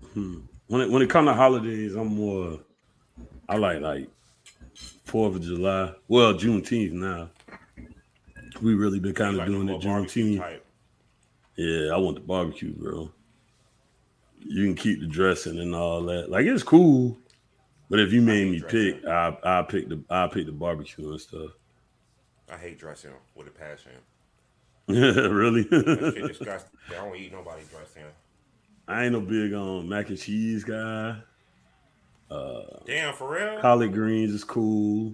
When it comes to holidays, I'm more. I like Fourth of July. Well, Juneteenth now. We really been So you kind of like the doing more it barbecue Juneteenth. type? Yeah, I want the barbecue, bro. You can keep the dressing and all that. Like it's cool, but if you I made hate me dressing. pick, I pick the barbecue and stuff. I hate dressing with a passion. Really? That shit disgusting. I don't eat nobody dressing. I ain't no big on mac and cheese guy. Uh, Damn, for real? Collard greens is cool.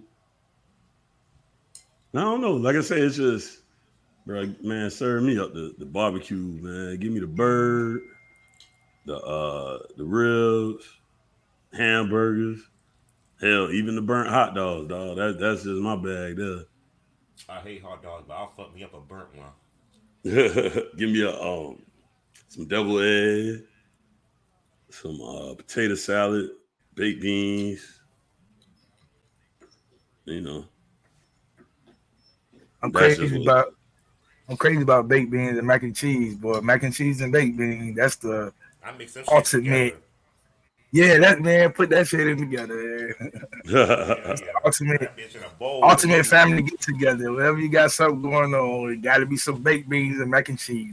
I don't know. Like I said, it's just, bro, man, serve me up the barbecue, man. Give me the bird, the ribs, hamburgers, hell, even the burnt hot dogs, dog. That's just my bag there. I hate hot dogs, but I'll fuck me up a burnt one. Give me a some devil egg, some potato salad, baked beans. You know, I'm that's just crazy what. about I'm crazy about baked beans and mac and cheese, boy. Mac and cheese and baked beans, that's the I mix them shits ultimate. together. Yeah, that man, put that shit in together. Man. Hell That's the yeah. Put ultimate that bitch in a bowl with ultimate me. family get together. Whenever you got something going on, it gotta be some baked beans and mac and cheese.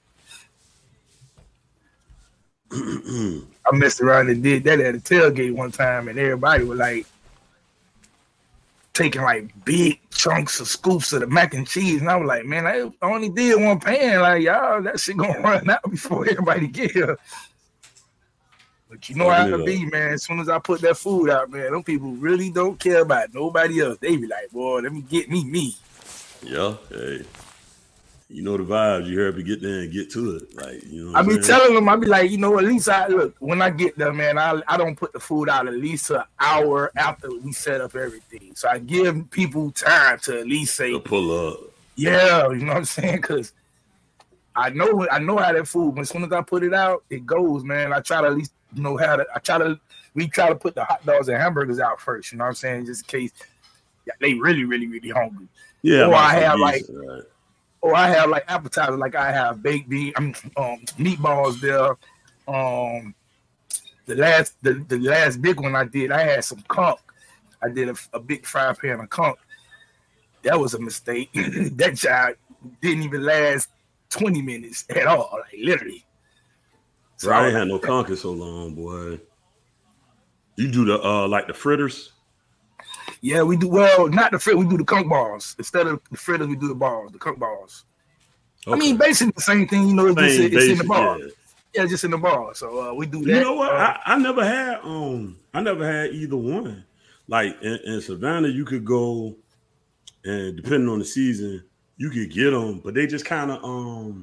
I messed around and did that at a tailgate one time, and everybody was like taking like big chunks of scoops of the mac and cheese, and I was like, man, I only did one pan. Like y'all, that shit gonna run out before everybody get here. But you know Fucking how it it up. be, man. As soon as I put that food out, man, them people really don't care about nobody else. They be like, boy, let me get me. Yeah, hey, you know the vibes. You heard me get there and get to it. Like, you know what I I'm be saying? telling them, I be like, you know, at least I look when I get there, man. I don't put the food out at least an hour after we set up everything. So I give people time to at least To say, pull up. yeah, you know what I'm saying? Because I know how that food. As soon as I put it out, it goes, man. I try to at least how to. We try to put the hot dogs and hamburgers out first. You know what I'm saying? Just in case they really, really, really hungry. Yeah, I'm Or about to I say have geese. like, Right. or I have like appetizers. Like I have baked bean, meatballs there. Um, the last big one I did, I had some conch. I did a big fry pan of conch. That was a mistake. That job didn't even last 20 minutes at all, like literally. So Bro, I I was ain't had no like, conker so long, boy. You do the like the fritters? yeah, we do well, not the frit, we do the conch balls. Instead of the fritters, we do the balls, the conch balls. I mean, Okay. basically the same thing, it's just Same it's in the basic, ball. yeah. Yeah, just in the ball. So we do You that. know what? I never had either one. Like in Savannah, you could go and depending on the season, you could get them, but they just kind of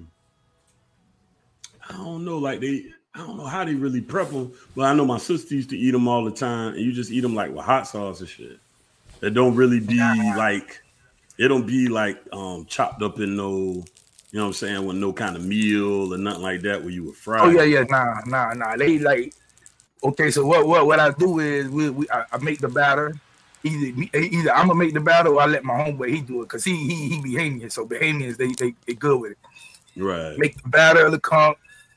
I don't know, like I don't know how they really prep them, but I know my sister used to eat them all the time, and you just eat them like with hot sauce and shit. It don't really be like it don't be like chopped up in no, you know what I'm saying, with no kind of meal or nothing like that where you would Oh fry yeah, it. yeah, nah. They like okay. So what I do is I make the batter. Either I'm gonna make the batter or I let my homeboy he do it because he Bahamian. So Bahamians they good with it. Right. Make the batter of the conch.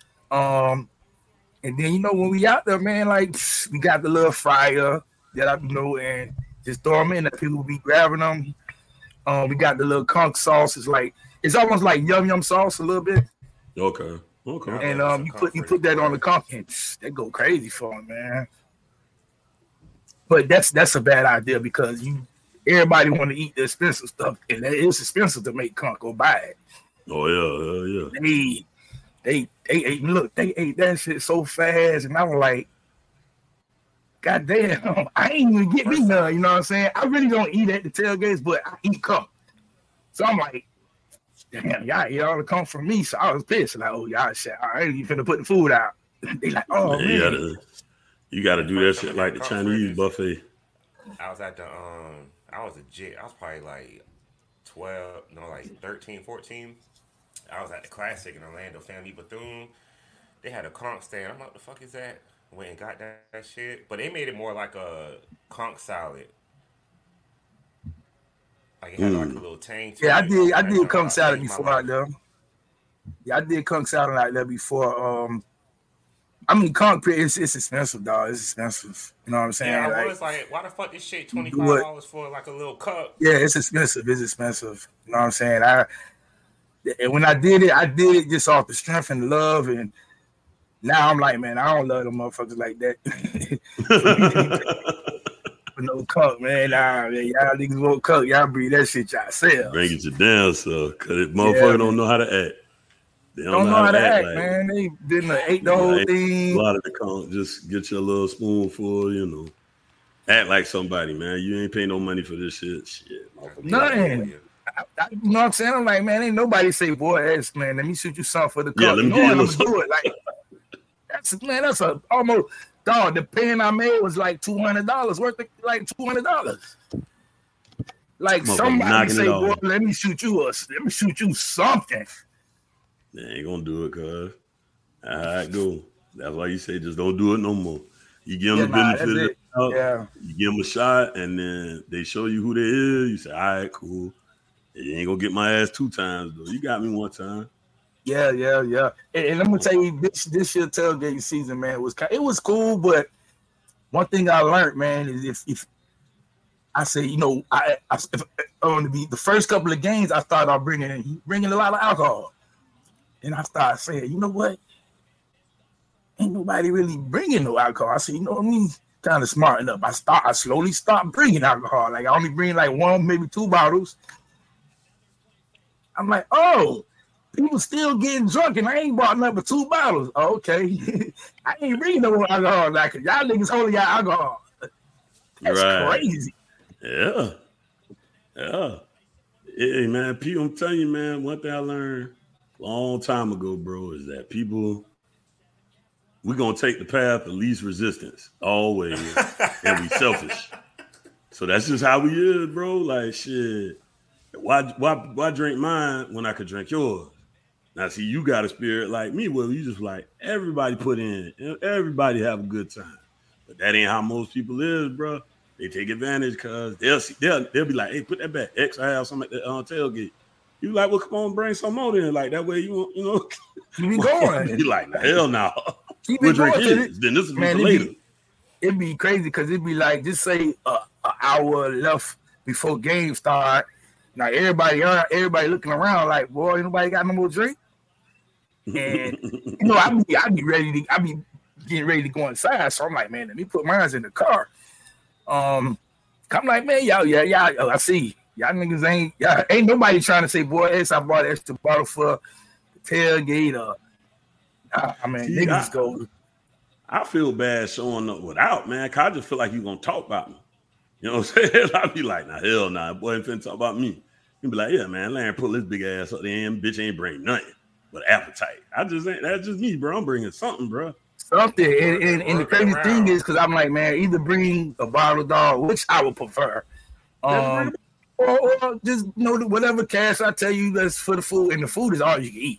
And then when we out there, man, like we got the little fryer that and just throw them in. And people be grabbing them. We got the little conch sauce. It's almost like yum sauce a little bit. Okay. Man, Okay. I And love me some you comforters, put that on boy. the conch and they go crazy for them, man. But that's a bad idea because everybody want to eat the expensive stuff, and it's expensive to make conch. Go buy it. Oh yeah, yeah, They ate. Look, they ate that shit so fast, and I was like, God damn, I ain't even get me First none. time. You know what I'm saying? I really don't eat at the tailgates, but I eat conch. So I'm like, damn, y'all eat all the conch from me. So I was pissed. Like, oh y'all shit, I ain't even finna put the food out. They like, oh man. man. You gotta The do that first time shit I like had the conch Chinese fritters, buffet. I was at the I was a jit. I was probably like 12, no, like 13, 14. I was at the Classic in Orlando, Family Bethune. They had a conch stand. I'm like, what the fuck is that? Went and got that shit. But they made it more like a conch salad. Like it had like a Mm. little tang Yeah, to it. I That did junk conch salad changed my before out life. there. Yeah, I did conch salad like that before. I mean, concrete it's expensive, dog. It's expensive. You know what I'm saying? Yeah, I like, was like, why the fuck this shit $25 for like a little cup? Yeah, it's expensive. It's expensive. You know what I'm saying? And when I did it just off the strength and love, and now I'm like, man, I don't love them motherfuckers like that. For no cup, man. Nah, man, y'all niggas won't cup. Y'all breathe that shit yourselves. Bring it down, so because motherfucker don't know how to act. They don't know how to act, like, man. They didn't ate the whole thing. A lot of the con just get you a little spoonful, you know. Act like somebody, man. You ain't paying no money for this shit. Shit, nothing. You know what I'm saying? I'm like, man, ain't nobody say, boy, ass, man, let me shoot you something for the cup. Yeah, let me get you do it. Like, that's a almost, dog, the pen I made was like $200, worth of like $200. Like, somebody say, boy, let me shoot you something. They ain't gonna do it, cuz. All right, go. That's why you say just don't do it no more. You give them the benefit of it. You give them a shot, and then they show you who they is. You say, all right, cool. You ain't gonna get my ass 2 times, though. You got me 1 time. Yeah. And I'm gonna tell you, this year tailgate season, man, it was cool, but one thing I learned, man, is if I say, you know, if on the first couple of games, I started off bringing a lot of alcohol. And I started saying, you know what? Ain't nobody really bringing no alcohol. I said, you know what I mean? Kind of smarten up. I slowly stopped bringing alcohol. Like, I only bring like 1, maybe 2 bottles. I'm like, oh, people still getting drunk, and I ain't bought nothing but 2 bottles. Oh, okay. I ain't bringing no alcohol. Like, y'all niggas holding y'all alcohol. That's crazy. Yeah. Hey, man, people, I'm telling you, man, one thing I learned a long time ago, bro, is that we're going to take the path of least resistance always, and we selfish. So that's just how we is, bro. Like, shit, why drink mine when I could drink yours? Now, see, you got a spirit like me where you just like, everybody put in, everybody have a good time. But that ain't how most people is, bro. They take advantage because they'll be like, hey, put that back. X, I have something at the tailgate. You like, well, come on, bring some more then. Like, that way you know. You be going. You like, hell no. We'll drink his. Then this is for later. It'd be crazy because it'd be like, just say an hour left before game start. Now, everybody looking around like, boy, ain't nobody got no more drink? And, you know, I be getting ready to go inside. So I'm like, man, let me put mine in the car. I'm like, man, y'all, I see. Y'all niggas ain't nobody trying to say, boy, I bought an extra bottle for the tailgate. I mean, see, niggas go. I feel bad showing up without, man, because I just feel like you're going to talk about me. You know what I'm saying? I be like, nah, hell nah, boy ain't finna talk about me. You be like, yeah, man, Larry pull this big ass up there and bitch ain't bring nothing but appetite. That's just me, bro. I'm bringing something, bro. Something. And the crazy thing is, because I'm like, man, either bring a bottle, dog, which I would prefer. Or just, you know, whatever cash I tell you that's for the food, and the food is all you can eat.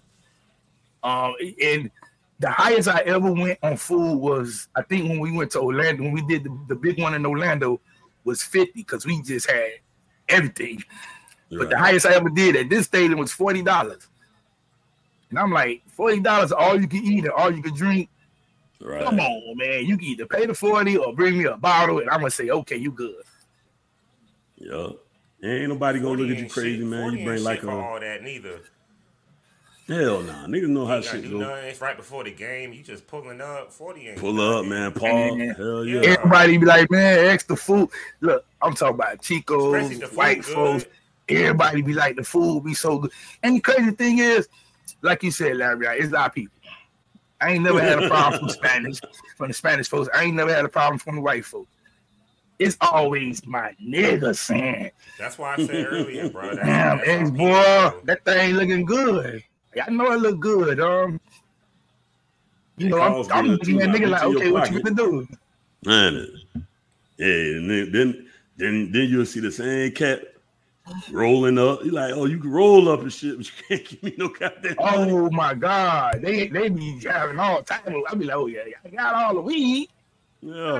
And the highest I ever went on food was, I think when we went to Orlando, when we did the big one in Orlando, was 50 because we just had everything. Right. But the highest I ever did at this stadium was $40. And I'm like, $40 all you can eat and all you can drink. Right. Come on, man. You can either pay the $40 or bring me a bottle, and I'm gonna say, okay, you good. Yeah. Ain't nobody gonna look at you crazy, man. You bring like all that neither. Hell nah. Niggas know how shit go. It's right before the game. You just pulling up. 40 ain't pull up, man. Paul. Hell yeah. Everybody be like, man, extra food. Look, I'm talking about Chicos, white folks. Everybody be like, the food be so good. And the crazy thing is, like you said, Larry, it's our people. I ain't never had a problem from the Spanish folks. I ain't never had a problem from the white folks. It's always my nigga saying. That's why I said earlier, bro. Damn, ex boy, that thing looking good. I know it look good. You know, I'm looking at nigga like, okay, what you gonna do? Man, yeah, and then you'll see the same cat rolling up. You like, oh, you can roll up and shit, but you can't give me no goddamn money. Oh my God, they be having all time. I be like, oh yeah, I got all the weed. Yeah,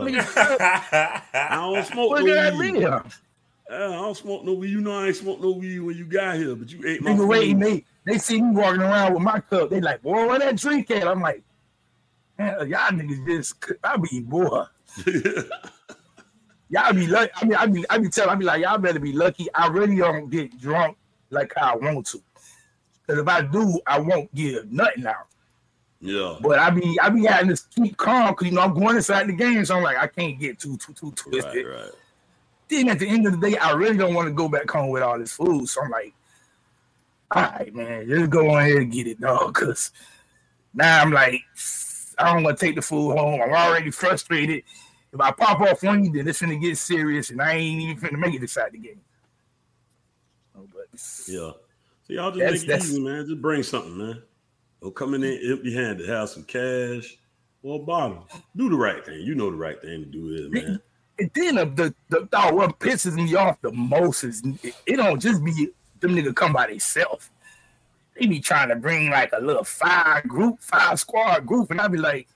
I don't smoke no weed. I don't smoke no weed. You know I ain't smoke no weed when you got here, but you ate my food. They see me walking around with my cup. They like, boy, where that drink at? I'm like, Man, y'all niggas just, I be boy. Y'all be lucky. I be telling, I be like, y'all better be lucky. I really don't get drunk like how I want to. Because if I do, I won't give nothing out. Yeah. But I be having to keep calm because, you know, I'm going inside the game. So I'm like, I can't get too twisted. Right. Then at the end of the day, I really don't want to go back home with all this food. So I'm like, all right, man, just go on here and get it, dog. Because now I'm like, I don't want to take the food home. I'm already frustrated. If I pop off on you, then it's finna get serious, and I ain't even finna make it inside the game. Oh, but yeah. So y'all just make it easy, man. Just bring something, man. Don't come in there empty-handed. Have some cash or a bottle. Do the right thing. You know the right thing to do is, man. And then the what pisses me off the most is it don't just be them niggas come by themselves. They be trying to bring like a little 5 squad group, and I be like,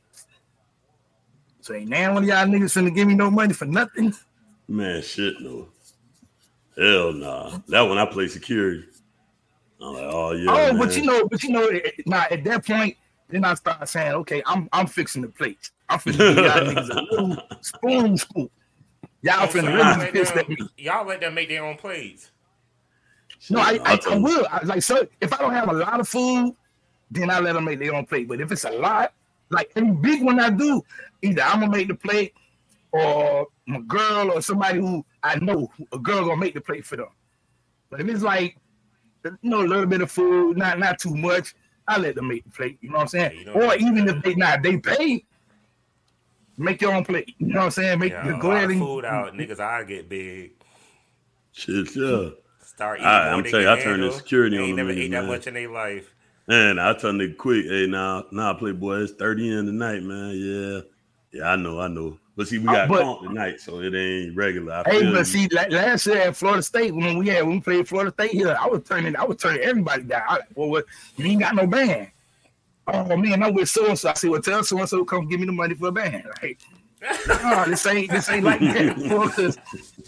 so ain't now one of y'all niggas finna give me no money for nothing? Man, shit, no. Hell nah. That one I play security. I'm like, oh yeah. Oh, man. but you know, now at that point, then I start saying, okay, I'm fixing the plates. I'm finna give y'all niggas a little spoon scoop. Y'all finna really pissed at me. Y'all let them make their own plates. No, I will. So if I don't have a lot of food, then I let them make their own plate. But if it's a lot, like any big one I do, either I'm gonna make the plate or my girl or somebody who I know a girl gonna make the plate for them. But if it's like, you know, a little bit of food, not too much, I let them make the plate. You know what I'm saying? Yeah, or even if they pay, make your own plate. You know what I'm saying? Go ahead and food out, niggas. I get big. Shit, yeah. Start eating. I'm telling you, I turn the security on. They never ate that much in their life. Man, I tell nigga quick, hey, now, Playboy, it's 30 in tonight, man. Yeah, I know. But see, we got comp tonight, so it ain't regular. See, last year at Florida State, when we played Florida State here, I was turning everybody down. I like, well, you ain't got no band. Oh man, I'm with so-and-so. I say, well, tell so-and-so come give me the money for a band. Like, no, this ain't like that.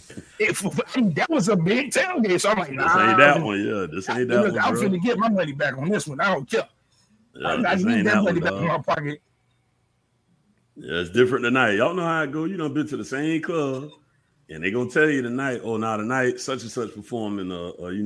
That was a big tailgate, so I'm like, nah. This ain't that one, yeah. This ain't that one, I'm finna get my money back on this one. I don't care. Yeah, I need that money back in my pocket. Yeah, it's different tonight. Y'all know how it go. You done been to the same club, and they gonna tell you tonight, oh, now tonight such and such performing. We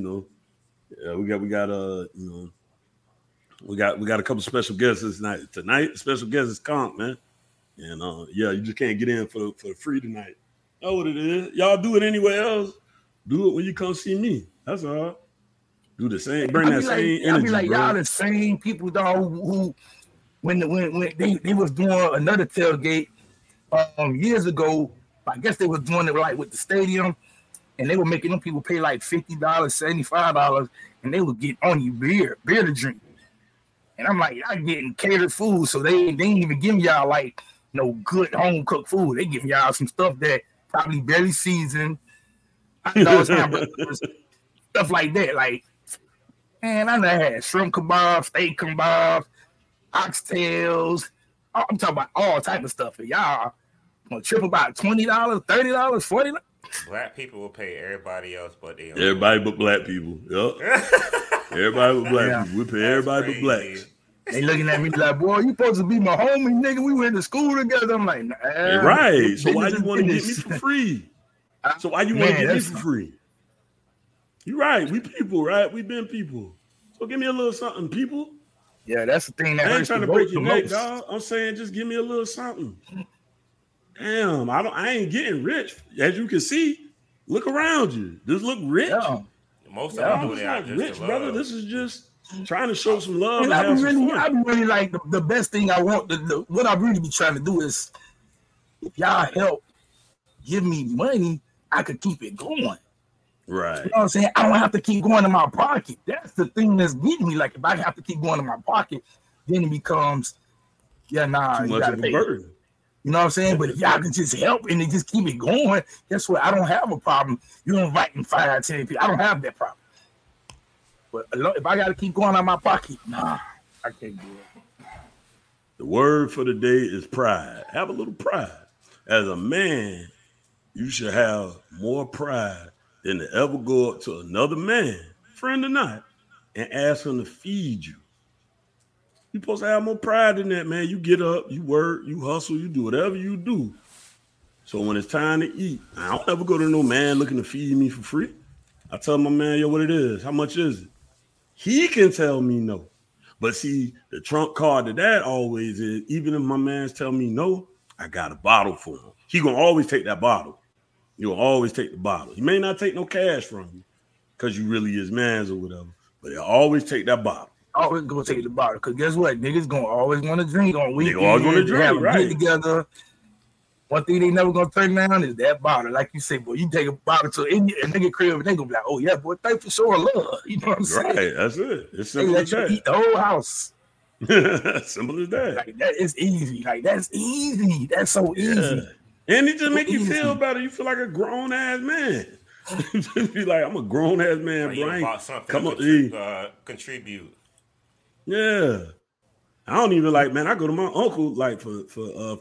got a couple special guests this night. Tonight, the special guest is Conk, man. And you just can't get in for free tonight. Know what it is. Y'all do it anywhere else. Do it when you come see me. That's all. Do the same. Bring that same energy. I be like, bro. Y'all the same people, dog, who when they was doing another tailgate years ago. I guess they was doing it like with the stadium, and they were making them people pay like $50, $75, and they would get only beer to drink. And I'm like, y'all getting catered food, so they ain't even giving y'all like no good home cooked food. They giving y'all some stuff that probably barely seasoned, hamburgers, stuff like that. Like, man, I done had shrimp kebabs, steak kebabs, oxtails. I'm talking about all type of stuff. And y'all gonna trip about $20, $30, $40. Black people will pay everybody else, but they everybody but black people. Yep. Everybody but black people. We pay everybody but blacks. They looking at me like, boy, you supposed to be my homie, nigga. We went to school together. I'm like, nah. Right. So why you want to get me for free? So why you want to get me for free? You right. We people, right? We been people. So give me a little something, people. Yeah, that's the thing that I ain't trying to break your neck, dog. I'm saying just give me a little something. Damn, I ain't getting rich. As you can see, look around you. Just look rich. Yeah. Most of them do not rich, brother. This is just trying to show some love. And I be really like the best thing I want. What I really be trying to do is, if y'all help give me money, I could keep it going. Right. You know what I'm saying? I don't have to keep going in my pocket. That's the thing that's getting me. Like, if I have to keep going in my pocket, then it becomes, too much of a burden. You know what I'm saying? But if y'all can just help and they just keep it going, guess what? I don't have a problem. You inviting 5, 10 people. I don't have that problem. But if I got to keep going out of my pocket, nah, I can't do it. The word for the day is pride. Have a little pride. As a man, you should have more pride than to ever go up to another man, friend or not, and ask him to feed you. You're supposed to have more pride than that, man. You get up, you work, you hustle, you do whatever you do. So when it's time to eat, I don't ever go to no man looking to feed me for free. I tell my man, yo, what it is, how much is it? He can tell me no. But see, the trump card to that always is, even if my man's tell me no, I got a bottle for him. He gonna always take that bottle. You'll always take the bottle. He may not take no cash from you because you really his man's or whatever, but he'll always take that bottle. Always gonna take the bottle because guess what? Niggas gonna always want to drink on weekends. They always want to drink, right? Get together. One thing they never gonna turn down is that bottle. Like you say, boy, you take a bottle to a nigga crib and they gonna be like, oh yeah, boy, thanks for showing love. You know what I'm saying? Right, that's it. It's simple as that. Eat the whole house. Simple as that. Like that is easy. Like that's easy. That's so easy. Yeah. And it just make you feel better. You feel like a grown ass man. Be like, I'm a grown ass man, Brian. Come on, contribute. Yeah, I don't even like, man. I go to my uncle like for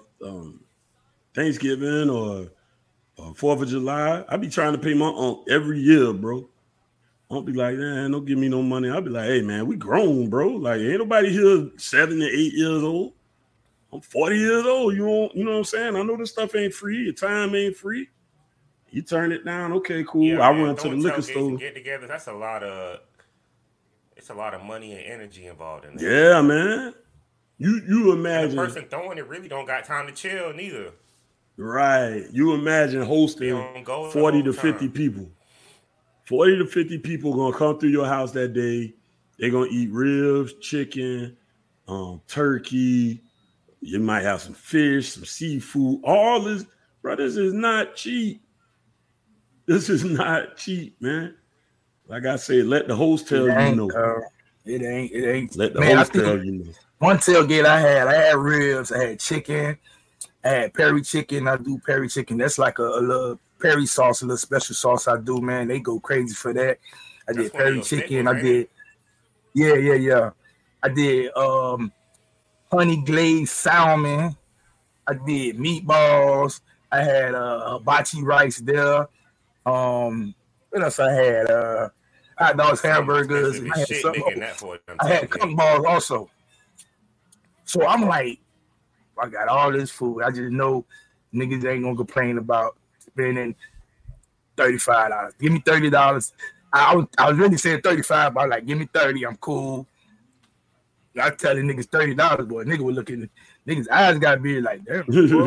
Thanksgiving or 4th of July. I be trying to pay my uncle every year, bro. I don't be like, man, don't give me no money. I'll be like, hey, man, we grown, bro. Like, ain't nobody here 7 to 8 years old. I'm 40 years old. You know what I'm saying? I know this stuff ain't free. Your time ain't free. You turn it down. Okay, cool. Yeah, I run to the liquor store. Get together. That's a lot of. It's a lot of money and energy involved in that. Yeah, man. You imagine and the person throwing it really don't got time to chill neither. Right. You imagine hosting 40 to 50 people. 40 to 50 people gonna come through your house that day. They're gonna eat ribs, chicken, turkey. You might have some fish, some seafood. All this, bro, this is not cheap. This is not cheap, man. Like I said, let the host tell you no. It ain't. Let the host tell you no. One tailgate I had ribs, I had chicken, I had peri chicken. I do peri chicken. That's like a little peri sauce, a little special sauce I do, man. They go crazy for that. I did peri chicken. I did, yeah. I did honey glazed salmon. I did meatballs. I had hibachi rice there. What else I had? Hot dogs, hamburgers. And I had kung balls also. So I'm like, I got all this food. I just know niggas ain't gonna complain about spending $35. Give me $30. I was really saying 35, but I was like, give me 30. I'm cool. I tell the niggas $30, boy. Nigga was looking. Niggas' eyes got big like, damn.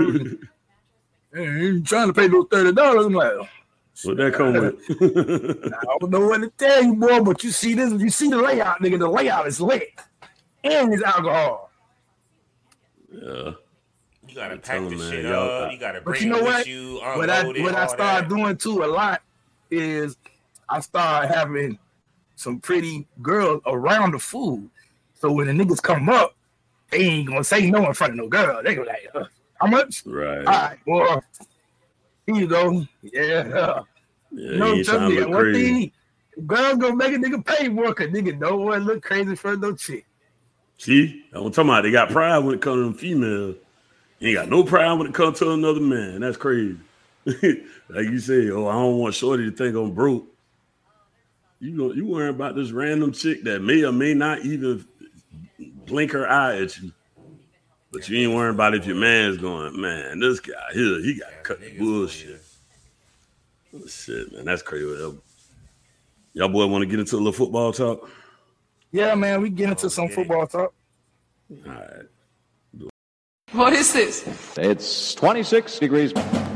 You trying to pay those $30? I'm like, what that come with? I don't know what to tell you, boy, but you see this. You see the layout, nigga. The layout is lit, and it's alcohol. Yeah. You gotta pack this shit up. You gotta bring it with you. What I started doing too a lot is I started having some pretty girls around the food. So when the niggas come up, they ain't gonna say no in front of no girl. They go like, how much? Right. All right, boy. Here you go. Yeah. No, trust me. One thing, girl gonna make a nigga pay more because nigga don't want to look crazy for no chick. See, I'm talking about they got pride when it comes to them females. You ain't got no pride when it comes to another man. That's crazy. Like you say, I don't want shorty to think I'm broke. You worrying about this random chick that may or may not even blink her eye at you. But you ain't worrying about if your man's going, man, this guy here, he got to cut the bullshit. Oh, shit, man, that's crazy. Y'all boy want to get into a little football talk? Yeah, man, we get into some football talk. All right. What is this? It's 26 degrees.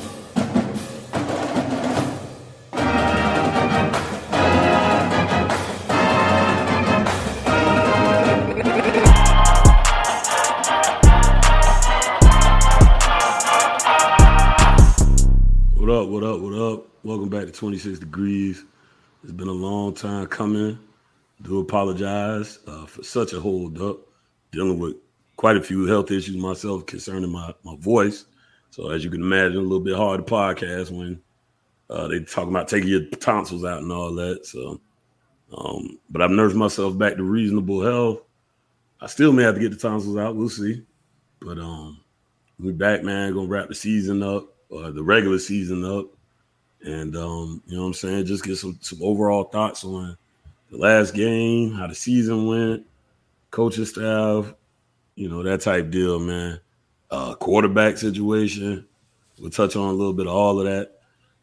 What up? Welcome back to 26 Degrees. It's been a long time coming. Do apologize for such a hold up. Dealing with quite a few health issues myself concerning my voice. So as you can imagine, a little bit hard to podcast when they talking about taking your tonsils out and all that. So, but I've nursed myself back to reasonable health. I still may have to get the tonsils out. We'll see. But we're back, man. Gonna wrap the season up, the regular season up. And, you know what I'm saying? Just get some overall thoughts on the last game, how the season went, coaching staff, that type deal, man. Quarterback situation. We'll touch on a little bit of all of that.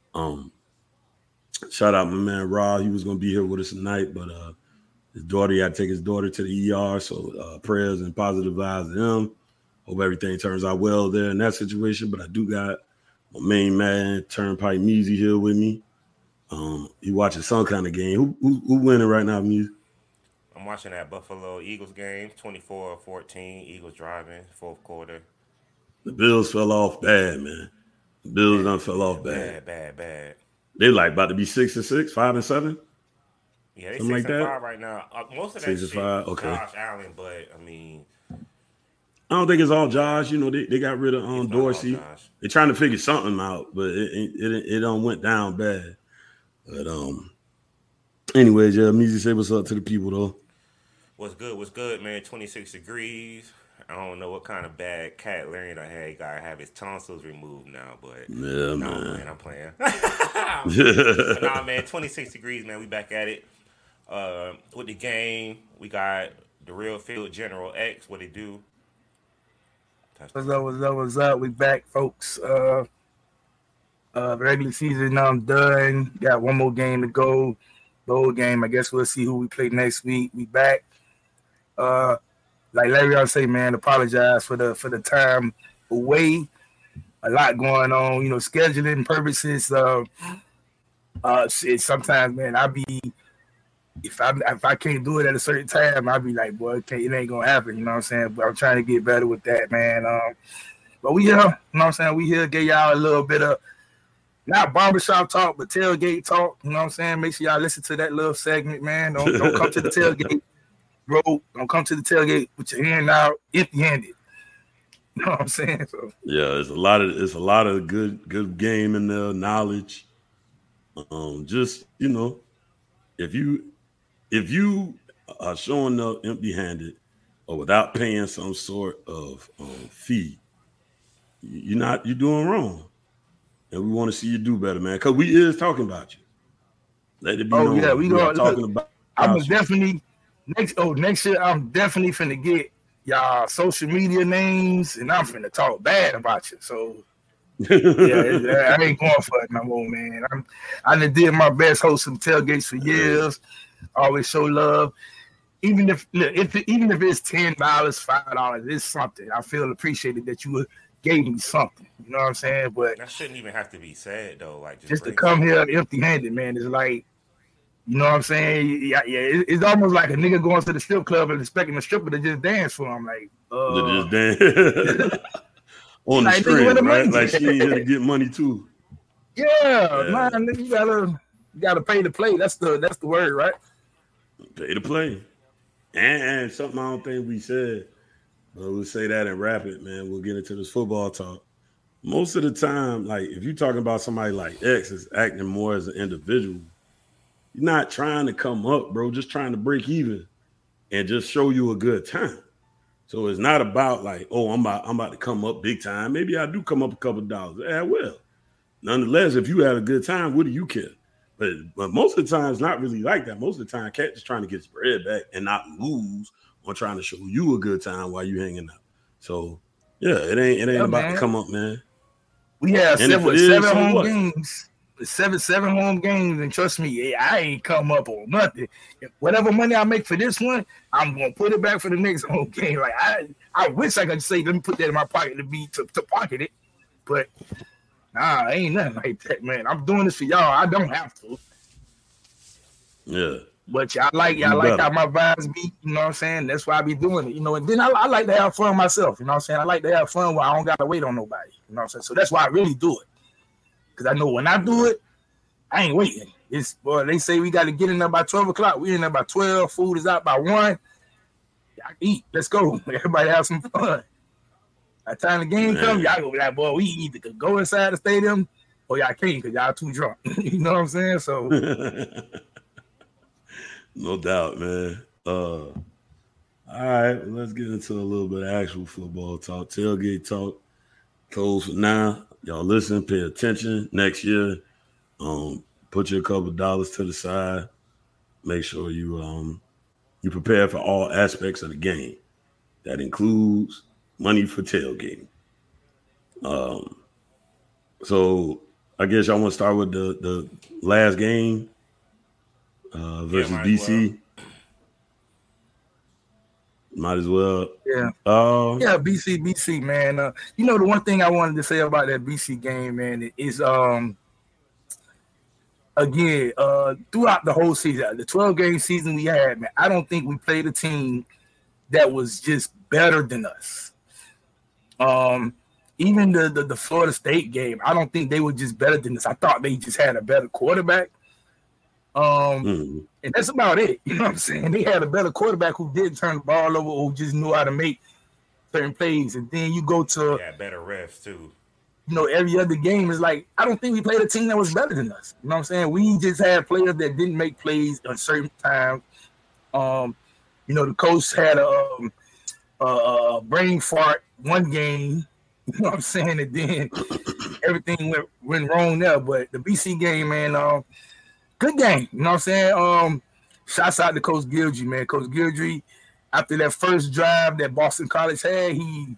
Shout out my man Rob. He was gonna be here with us tonight, but his daughter, he had to take his daughter to the ER. So prayers and positive vibes to him. Hope everything turns out well there in that situation. But I do got my main man, Turnpike Measy, here with me. He watching some kind of game. Who winning right now, Measy? I'm watching that Buffalo Eagles game, 24-14. Eagles driving, fourth quarter. The Bills fell off bad, man. The Bills done fell off bad. Bad. They like about to be 6-6, 5-7. Yeah, they something 6-5 right now. Most of that 6-5, okay. Josh Allen, but I mean, I don't think it's all Josh. They got rid of Dorsey. They're trying to figure something out, but it don't went down bad. But anyways, yeah, Measy, say what's up to the people though. What's good, man? 26 degrees. I don't know what kind of bad cat Larry I had. He gotta have his tonsils removed now, but yeah, man, I'm playing. But nah, man, 26 degrees, man. We back at it. With the game, we got the Real Field General X. What it do? What's up? We back, folks. Regular season done. Got one more game to go. Bowl game. I guess we'll see who we play next week. We back. Like Larry always say, man, apologize for the time away. A lot going on, scheduling purposes. Sometimes, man, if I can't do it at a certain time, I'll be like, boy, okay, it ain't gonna happen. You know what I'm saying? But I'm trying to get better with that, man. But we here, you know what I'm saying? We here, get y'all a little bit of not barbershop talk, but tailgate talk. You know what I'm saying? Make sure y'all listen to that little segment, man. Don't come to the tailgate, bro. Don't come to the tailgate with your hand out, empty-handed. You know what I'm saying? So yeah, it's a lot of good game in there, knowledge. Just if you are showing up empty-handed or without paying some sort of fee, you're doing wrong. And we want to see you do better, man. Because we is talking about you. Let it be known. Yeah, we are talking about I was definitely next year I'm definitely finna get y'all social media names and I'm finna talk bad about you. So yeah, I ain't going for it no more, man. I done did my best host some tailgates for years. Always show love. Even if it's $10, $5, it's something. I feel appreciated that you gave me something. You know what I'm saying? But that shouldn't even have to be said though. Like just to come here empty-handed, man, is like, you know what I'm saying? Yeah, it's almost like a nigga going to the strip club and expecting a stripper to just dance for him. Like, to just dance on the string, right? Like she ain't here to get money too. Yeah, man, you gotta pay to play. That's the word, right? Pay to play. And something I don't think we said, but we'll say that and wrap it, man. We'll get into this football talk. Most of the time, like if you're talking about somebody like X is acting more as an individual, you're not trying to come up, bro, just trying to break even and just show you a good time. So it's not about like, oh, I'm about to come up big time. Maybe I do come up a couple of dollars. Yeah, well. Nonetheless, if you had a good time, what do you care? But most of the time, it's not really like that. Most of the time, Cat just trying to get his bread back and not lose on trying to show you a good time while you hanging out. So yeah, it ain't about to come up, man. We have seven home games. Seven home games, and trust me, I ain't come up on nothing. Whatever money I make for this one, I'm gonna put it back for the next home game. Like I wish I could say, let me put that in my pocket to pocket it, but nah, ain't nothing like that, man. I'm doing this for y'all. I don't have to. Yeah. But y'all like how my vibes be, you know what I'm saying? That's why I be doing it, And then I like to have fun myself, you know what I'm saying? I like to have fun where I don't gotta wait on nobody, you know what I'm saying? So that's why I really do it. Because I know when I do it, I ain't waiting. They say we got to get in there by 12 o'clock. We in there by 12. Food is out by 1. Y'all eat. Let's go. Everybody have some fun. By the time the game comes, y'all go be like, boy, we either could go inside the stadium or y'all can't because y'all too drunk. You know what I'm saying? So, no doubt, man. All right, let's get into a little bit of actual football talk. Tailgate talk. Close for now. Y'all listen, pay attention. Next year, put your couple dollars to the side. Make sure you prepare for all aspects of the game. That includes money for tailgating. So I guess y'all want to start with the last game versus BC. Might as well. Yeah. BC, man. You know, the one thing I wanted to say about that BC game, man, is again, throughout the whole season, the 12-game season we had, man, I don't think we played a team that was just better than us. Even the Florida State game, I don't think they were just better than us. I thought they just had a better quarterback. And that's about it. You know what I'm saying? They had a better quarterback who didn't turn the ball over or just knew how to make certain plays. And then you go to better refs too. You know, every other game is like, I don't think we played a team that was better than us. You know what I'm saying? We just had players that didn't make plays at certain times. You know, the coach had a brain fart one game. You know what I'm saying? And then everything went wrong there. But the BC game, man, good game. You know what I'm saying? Shouts out to Coach Gildry, man. Coach Gildry, after that first drive that Boston College had,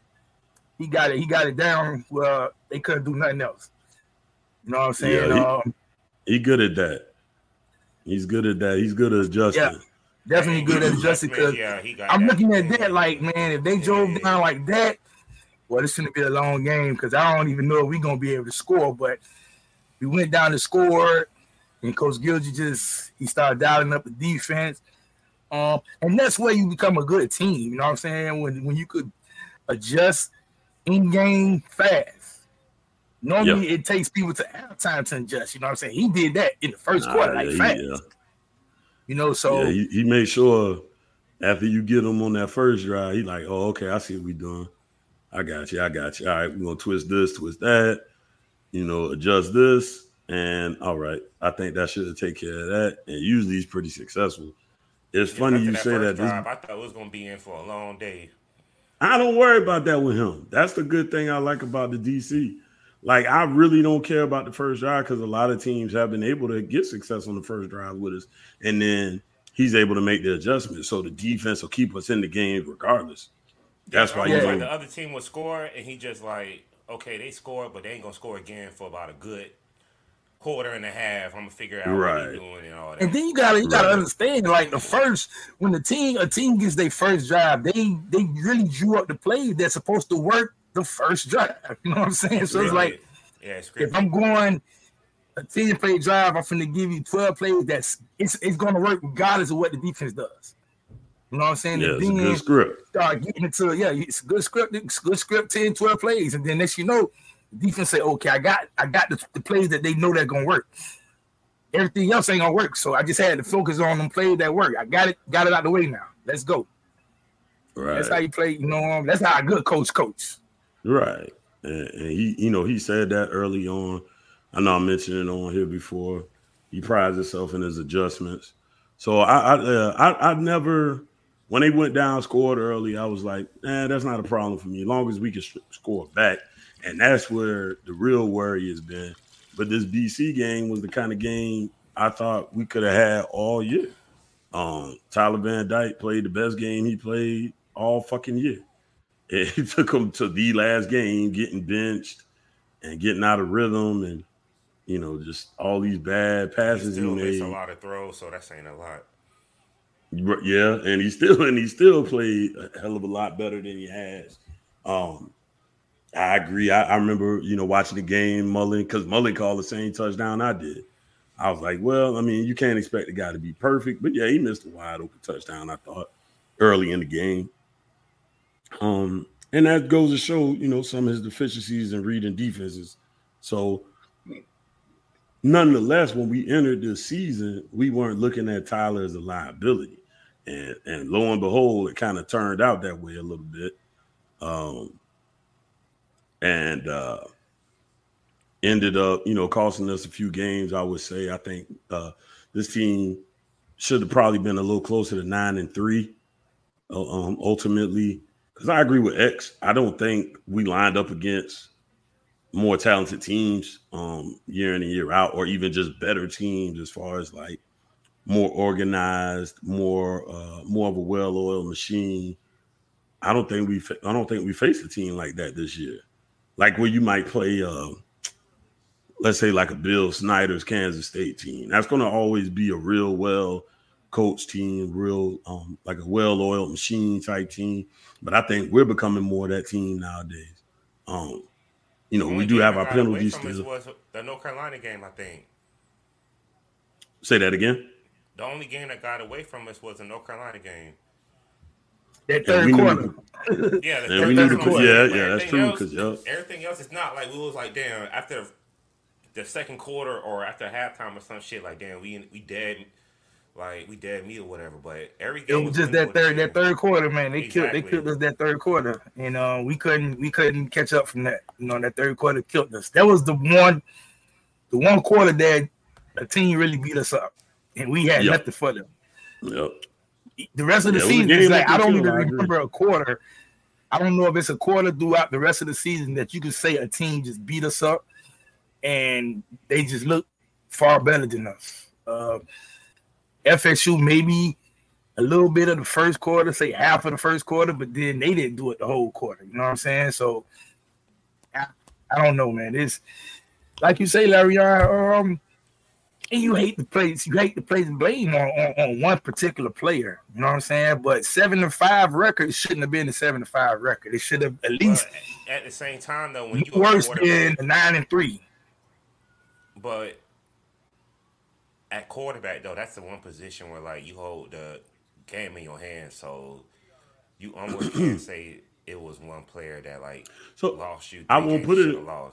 he got it down. Well, they couldn't do nothing else. You know what I'm saying? Yeah, he good at that. He's good at that. He's good at adjusting. Yeah, definitely good at adjusting. Because I'm looking at that like, man, if they drove down like that, well, it's going to be a long game because I don't even know if we're going to be able to score. But we went down to score, and Coach Gildry he started dialing up the defense. And that's where you become a good team. You know what I'm saying? When you could adjust in-game fast. Normally, it takes people to halftime to adjust. You know what I'm saying? He did that in the first quarter, fast. Yeah. You know, so he made sure after you get him on that first drive, he like, oh, okay, I see what we're doing. I got you. All right, we're gonna twist this, twist that. You know, adjust this, and all right, I think that should take care of that. And usually, he's pretty successful. It's funny you say that. Drive, I thought it was gonna be in for a long day. I don't worry about that with him. That's the good thing I like about the DC. Like, I really don't care about the first drive because a lot of teams have been able to get success on the first drive with us. And then he's able to make the adjustment. So the defense will keep us in the game regardless. That's why like the other team would score, and he just like, okay, they scored, but they ain't going to score again for about a good quarter and a half. I'm going to figure out what he's doing and all that. And then you gotta understand, like when a team gets their first drive, they really drew up the play that's supposed to work the first drive. You know what I'm saying? So it's like, if I'm going a 10-play drive, I'm finna give you 12 plays. It's gonna work regardless of what the defense does. You know what I'm saying? Yeah, it's a good script. Start getting into it's a good script. It's a good script. 10, 12 plays, and then next you know, the defense say, okay, I got the plays that they know that's gonna work. Everything else ain't gonna work. So I just had to focus on them plays that work. I got it out the way now. Let's go. Right. That's how you play. You know, that's how a good coach. Right. And he said that early on. I know I mentioned it on here before. He prides himself in his adjustments. So I never, when they went down, scored early, I was like, that's not a problem for me, as long as we can score back. And that's where the real worry has been. But this BC game was the kind of game I thought we could have had all year. Tyler Van Dyke played the best game he played all fucking year. It took him to the last game, getting benched and getting out of rhythm, and just all these bad passes he made. He a lot of throws, so that ain't a lot. Yeah, and he still played a hell of a lot better than he has. I agree. I remember, watching the game, because Mullen called the same touchdown I did. I was like, well, I mean, you can't expect the guy to be perfect, but yeah, he missed a wide open touchdown, I thought, early in the game. And that goes to show, some of his deficiencies in reading defenses. So nonetheless, when we entered this season, we weren't looking at Tyler as a liability. And lo and behold, it kind of turned out that way a little bit. And ended up, costing us a few games, I would say. I think this team should have probably been a little closer to 9-3 ultimately. Because I agree with X. I don't think we lined up against more talented teams year in and year out, or even just better teams as far as like more organized, more of a well-oiled machine. I don't think we faced a team like that this year. Like where you might play, let's say like a Bill Snyder's Kansas State team. That's going to always be a real well coached team, real like a well-oiled machine type team. But I think we're becoming more of that team nowadays. We do have our penalties still. Was the North Carolina game, I think. Say that again. The only game that got away from us was the North Carolina game. That third quarter. Yeah, that's true. Because everything else is not like we was like, damn, after the second quarter or after halftime or some shit, like, damn, we dead. Like we dead meat or whatever, but every game it was just that third quarter, man. They killed us that third quarter, and we couldn't catch up from that. That third quarter killed us. That was the one quarter that the team really beat us up, and we had nothing for them. Yep. The rest of the season is like I don't even remember a quarter. I don't know if it's a quarter throughout the rest of the season that you can say a team just beat us up, and they just look far better than us. FSU maybe a little bit of the first quarter, say half of the first quarter, but then they didn't do it the whole quarter. You know what I'm saying? So I don't know, man. It's like you say, Larry. And you hate to place blame on one particular player. You know what I'm saying? But 7-5 record shouldn't have been a 7-5 record. It should have at least at the same time though when you worse than the 9-3. But at quarterback, though, that's the one position where, like, you hold the game in your hands, so you almost can't say it was one player that, like, lost you. I won't put it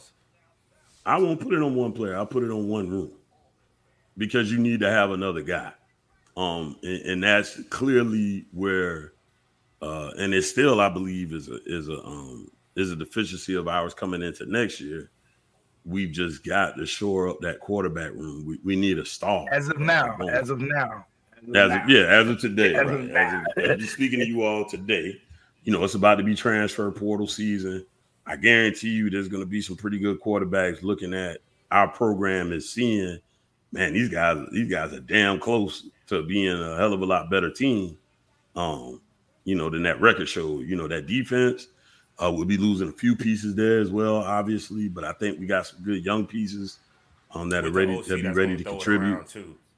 on one player. I'll put it on one room because you need to have another guy. And that's clearly where, and it still, I believe, is a deficiency of ours coming into next year. We've just got to shore up that quarterback room. We need a star. As of now. As of today. As speaking to you all today, it's about to be transfer portal season. I guarantee you there's going to be some pretty good quarterbacks looking at our program and seeing, man, these guys are damn close to being a hell of a lot better team, than that record showed. That defense. We'll be losing a few pieces there as well, obviously, but I think we got some good young pieces that are ready to contribute.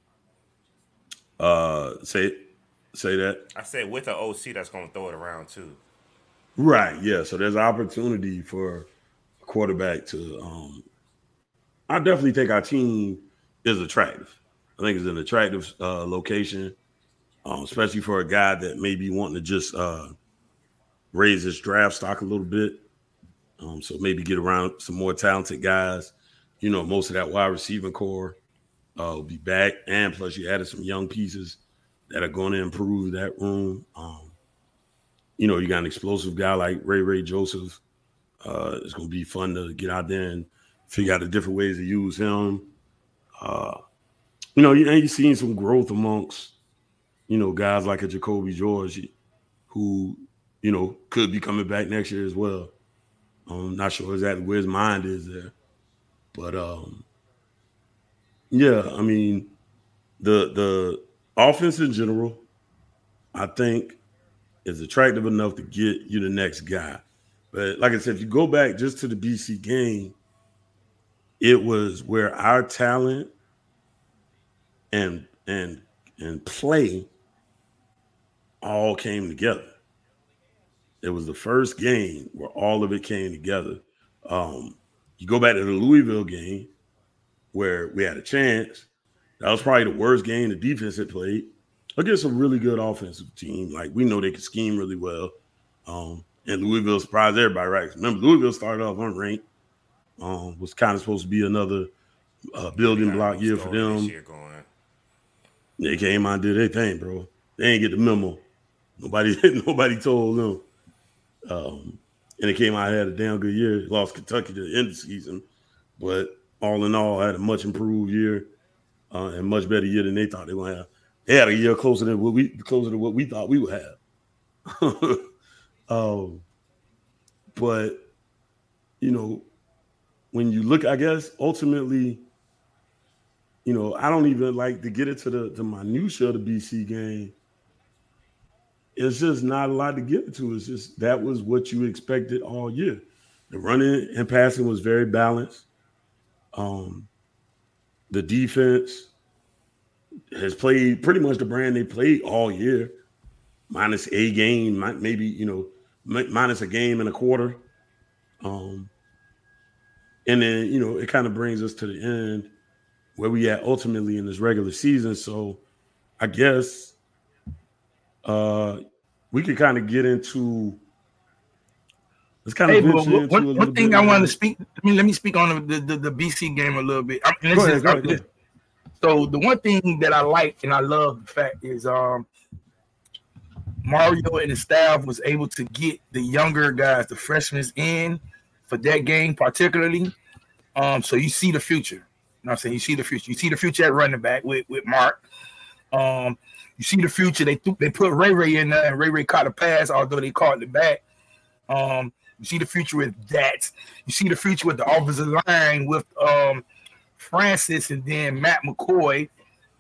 Say that. I said with an OC that's going to throw it around too. Right. Yeah. So there's opportunity for a quarterback to. I definitely think our team is attractive. I think it's an attractive location, especially for a guy that may be wanting to just. Raise his draft stock a little bit. So maybe get around some more talented guys. Most of that wide receiving core will be back. And plus you added some young pieces that are going to improve that room. You got an explosive guy like Ray Joseph. It's going to be fun to get out there and figure out the different ways to use him. You've seen some growth amongst, guys like a Jacoby George who, could be coming back next year as well. I'm not sure exactly where his mind is there. But, the offense in general, I think, is attractive enough to get you the next guy. But like I said, if you go back just to the BC game, it was where our talent and play all came together. It was the first game where all of it came together. You go back to the Louisville game where we had a chance. That was probably the worst game the defense had played against a really good offensive team. Like, we know they could scheme really well. And Louisville surprised everybody, right? Remember, Louisville started off unranked. Was kind of supposed to be another building block year for them. They came out and did their thing, bro. They ain't get the memo. Nobody told them. And they came out and had a damn good year. Lost Kentucky to the end of the season. But all in all, had a much improved year and much better year than they thought they were going to have. They had a year closer to what we thought we would have. But, when you look, I guess, ultimately, I don't even like to get into the minutia of the BC game. it's just not a lot to get into. It's just that was what you expected all year. The running and passing was very balanced. The defense has played pretty much the brand they played all year, minus a game, maybe minus a game and a quarter. And then it kind of brings us to the end where we at ultimately in this regular season. So I guess we could kind of get into. Let's kind of one thing I want to speak. Let me speak on the BC game a little bit. Go ahead. So the one thing that I like and I love the fact is Mario and the staff was able to get the younger guys, the freshmen, in for that game particularly. So you see the future. You know what I'm saying? You see the future. You see the future at running back with Mark. You see the future. They put Ray in there, and Ray caught a pass, although they caught it back. You see the future with that. You see the future with the offensive line with Francis and then Matt McCoy.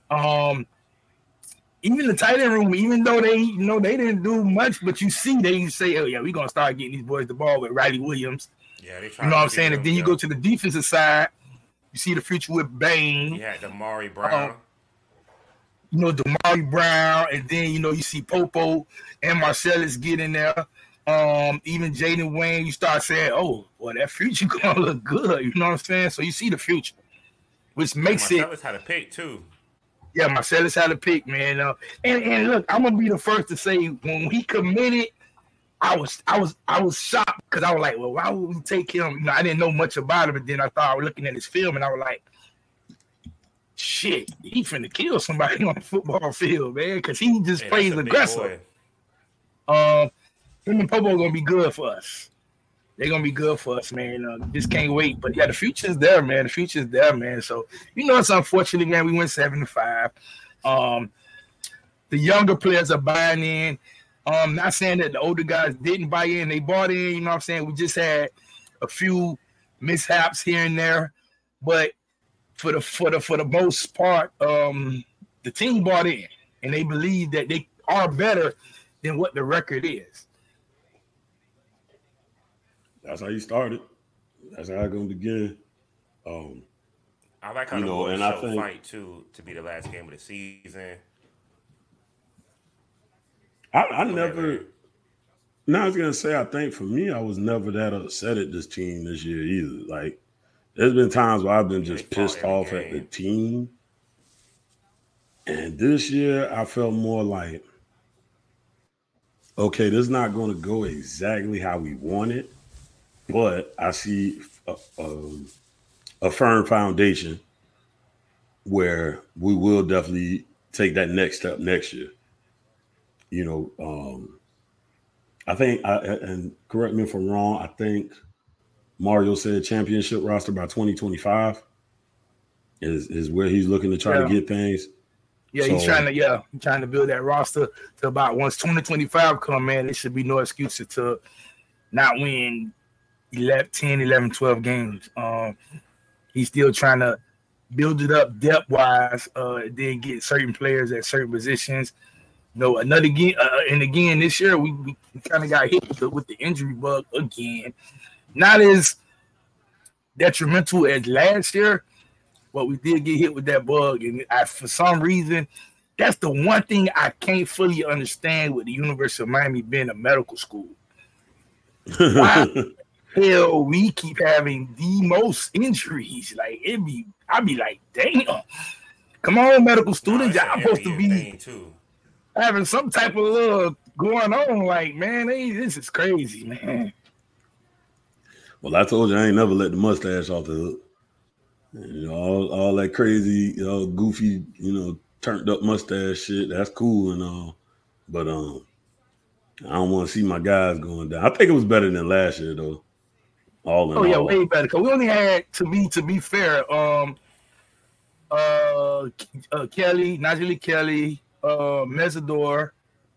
Even the tight end room, even though they didn't do much, but you see they say, oh yeah, we're gonna start getting these boys the ball with Riley Williams. Yeah, they try. You know what I'm saying? And then you go to the defensive side, you see the future with Bain. You had Damari Brown. Damari Brown, and then you see Popo and Marcellus get in there. Even Jaden Wayne, you start saying, oh, well, that future gonna look good. You know what I'm saying? So you see the future, which makes Marcellus had a pick too. Yeah, Marcellus had a pick, man. And look, I'm gonna be the first to say when he committed, I was shocked because I was like, well, why would we take him? I didn't know much about him, but then I was looking at his film and I was like, shit, he finna kill somebody on the football field, man, because he just plays aggressive. Him and Popo are gonna be good for us. They're gonna be good for us, man. Just can't wait. But yeah, the future's there, man. The future's there, man. So it's unfortunate, man. We went 7-5. The younger players are buying in. Not saying that the older guys didn't buy in, they bought in, you know what I'm saying? We just had a few mishaps here and there. But for the most part, the team bought in and they believe that they are better than what the record is. That's how you started. That's how it's gonna begin. I like how the boys show fight too to be the last game of the season. I was gonna say, I think for me, I was never that upset at this team this year either. Like, there's been times where I've been just pissed off at the team, and this year I felt more like, okay, this is not going to go exactly how we want it. But I see a firm foundation where we will definitely take that next step next year. I think, and correct me if I'm wrong, I think Mario said championship roster by 2025 is where he's looking to try to get things. Yeah, so, he's trying to build that roster to about once 2025 come, man, there should be no excuses to not win 10, 11, 12 games. He's still trying to build it up depth-wise, then get certain players at certain positions. Another game, and again, this year we kind of got hit with the injury bug again. Not as detrimental as last year, but we did get hit with that bug. And for some reason, that's the one thing I can't fully understand with the University of Miami being a medical school. Why hell we keep having the most injuries? Like, I'd be like, damn. Come on, medical students, y'all supposed to be having some type of little going on. Like, man, this is crazy, man. Well, I told you I ain't never let the mustache off the hook. All that crazy, goofy, turned up mustache shit. That's cool and all, but I don't want to see my guys going down. I think it was better than last year though. All in all. Way better. Cause we only had to be fair. Kelly, Najee Kelly, Mesidor.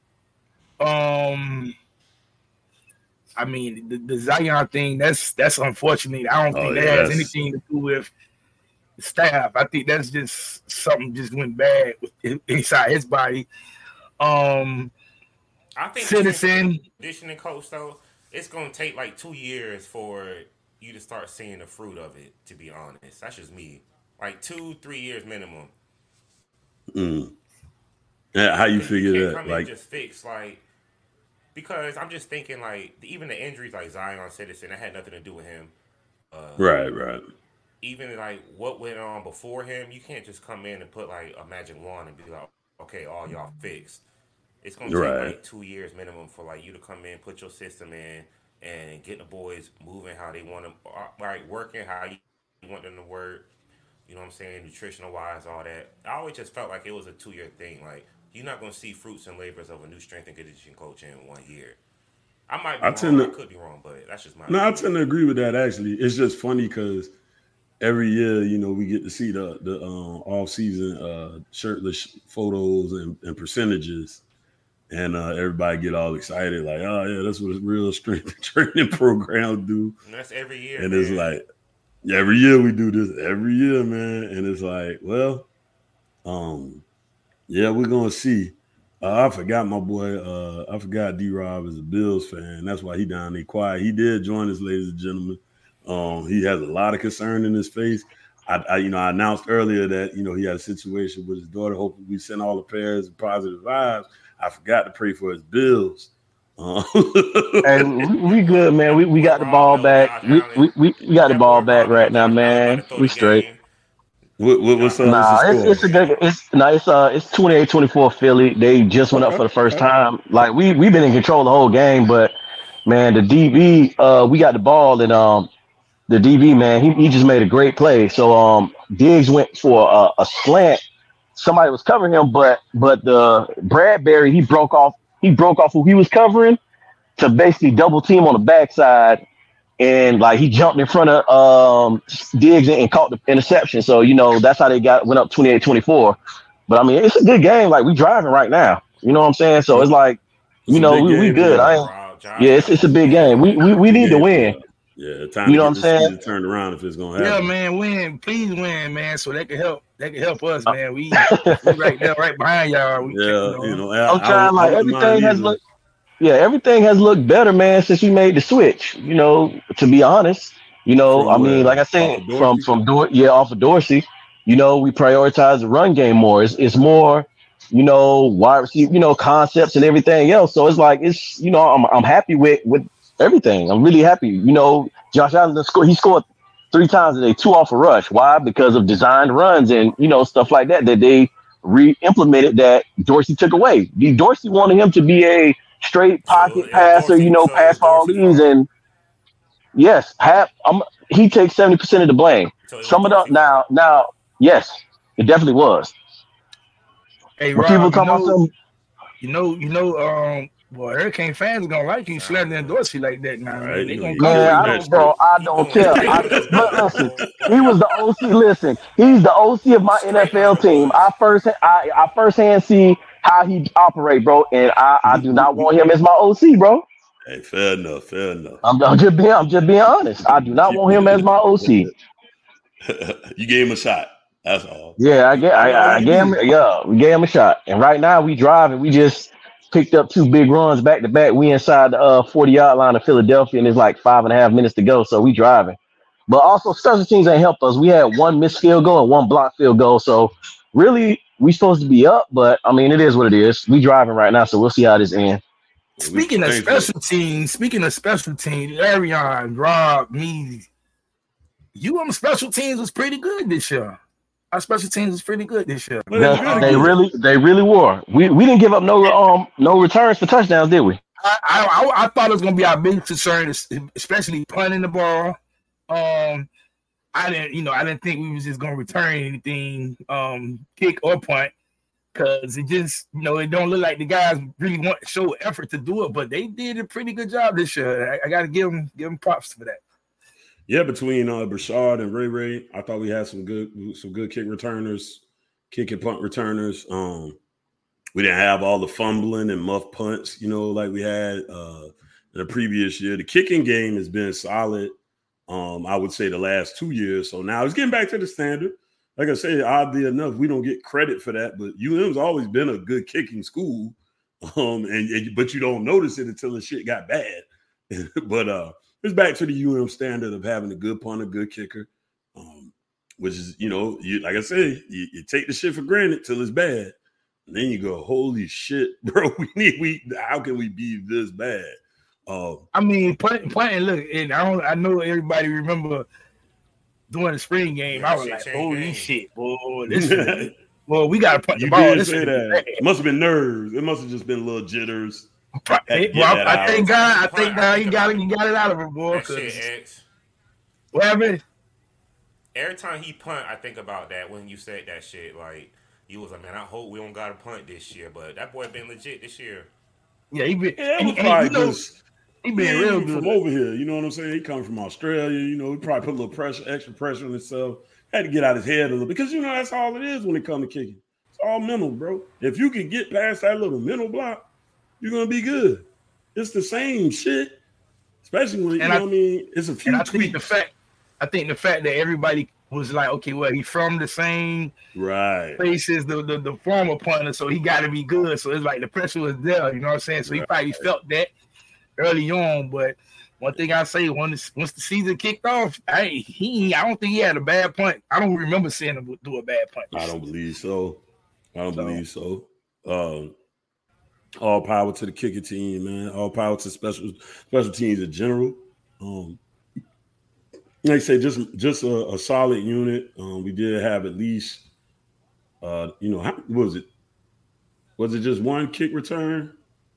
I mean, the Zion thing, that's unfortunate. I don't think that has anything to do with the staff. I think that's just something just went bad inside his body. I think Citizen conditioning coach though, it's gonna take like 2 years for you to start seeing the fruit of it. To be honest, that's just me. Like 2-3 years minimum. Mm. Yeah, how you Because you figure can't that? come in Like, and just fix like. Because I'm just thinking like even the injuries like Zion Citizen that had nothing to do with him. right. Even like what went on before him, you can't just come in and put like a magic wand and be like, okay, all y'all fixed. It's gonna take Right. like 2 years minimum for like you to come in, put your system in, and get the boys moving how they want to, like working how you want them to work. You know what I'm saying? Nutritional wise, all that. I always just felt like it was a 2 year thing. Like you're not gonna see fruits and labors of a new strength and conditioning coach in 1 year. I might be I tend wrong. I to could be wrong, but that's just my no, I opinion. tend to agree with that. Actually, it's just funny because every year, we get to see the off season shirtless photos and percentages, and everybody get all excited like, oh yeah, that's what a real strength training program do. And that's every year, And man. it's like every year we do this every year, man. And it's like, well, yeah, we're gonna see. I forgot my boy. I forgot D-Rob is a Bills fan. That's why he down there quiet. He did join us, ladies and gentlemen. He has a lot of concern in his face. I announced earlier that he had a situation with his daughter. Hopefully, we send all the prayers and positive vibes. I forgot to pray for his bills. Hey, we good, man. We got the ball back. We got the ball back right now, man. We straight. What's the Nah, score? it's a good. It's 28-24 Philly. They just went up for the first time. Like we've been in control the whole game, but man, the DB, we got the ball, and the DB man, he just made a great play. So Diggs went for a slant. Somebody was covering him, but the Bradbury he broke off who he was covering to basically double team on the backside, and like he jumped in front of Diggs and caught the interception. So that's how they went up 28-24. But I mean, it's a good game. Like we driving right now. You know what I'm saying? So it's like we good. It's a big game. We need to win. Yeah, time to get the season turned around if it's gonna happen. Yeah, man, win. Please win, man, so they can help. They can help us, man. We right there, right behind y'all. I'm trying. Like everything has looked. Yeah, everything has looked better, man, since we made the switch. To be honest, I mean, like I said, off of Dorsey. We prioritize the run game more. It's more, wide receiver, concepts and everything else. So it's like I'm happy with everything. I'm really happy. Josh Allen he scored 3 times today, 2 off a rush. Why? Because of designed runs and stuff like that they re-implemented that Dorsey took away. Dorsey wanted him to be a straight pocket passer, pass for all these, and yes, he takes 70% of the blame. Some of the now, yes, it definitely was. Hey, Rob, people talking about something. Well, Hurricane fans are gonna like you slamming Dorsey like that now. Right. They gonna I don't care. Listen, he was the OC. Listen, he's the OC of my NFL team. I firsthand see how he operate, bro, and I do not want him as my OC, bro. Hey, fair enough. I'm just being honest. I do not want him as my OC. You gave him a shot. That's all. Yeah, I gave him. Yeah, we gave him a shot. And right now we driving. We just picked up 2 big runs back to back. We inside the 40-yard line of Philadelphia, and it's like 5.5 minutes to go. So we driving. But also special teams ain't helped us. We had 1 missed field goal and 1 blocked field goal. So really, we supposed to be up. But I mean, it is what it is. We driving right now, so we'll see how this ends. Speaking of special teams, Arion, Rob, me, you on the special teams was pretty good this year. Our special teams was pretty good this year. They really were. We didn't give up no returns for touchdowns, did we? I thought it was gonna be our biggest concern, especially punting the ball. I didn't think we was just gonna return anything, kick or punt, because it just it don't look like the guys really want to show effort to do it, but they did a pretty good job this year. I gotta give them props for that. Yeah, between Brashard and Ray, I thought we had some good kick returners, kick and punt returners. We didn't have all the fumbling and muff punts, like we had in the previous year. The kicking game has been solid. I would say the last 2 years. So now it's getting back to the standard. Like I say, oddly enough, we don't get credit for that, but UM's always been a good kicking school. But you don't notice it until the shit got bad. But it's back to the UM standard of having a good punter, good kicker, which is, like I said, you take the shit for granted till it's bad. And then you go, holy shit, bro, how can we be this bad? I mean, punting, look, and I know everybody remember during the spring game, I was like, holy shit, boy, this well, we got to punt the ball. You did say that. It must have been nerves. It must have just been little jitters. Well, I thank God you got it out of him, boy. What happened? Every time he punt, I think about that when you said that shit. Like, you was like, man, I hope we don't got to punt this year. But that boy been legit this year. Yeah, he been he been real good from over here. You know what I'm saying? He come from Australia. He probably put a little extra pressure on himself. Had to get out his head a little because that's all it is when it comes to kicking. It's all mental, bro. If you can get past that little mental block, you're gonna be good. It's the same shit, especially when it's a few tweaks. I think the fact that everybody was like, okay, well, he's from the same places, the former punter, so he got to be good. So it's like the pressure was there. You know what I'm saying? So he probably felt that early on, but. One thing I say, once the season kicked off, I don't think he had a bad punt. I don't remember seeing him do a bad punt. I don't believe so. All power to the kicker team, man. All power to special teams in general. Like I say, just a solid unit. We did have at least, how was it? Was it just one kick return?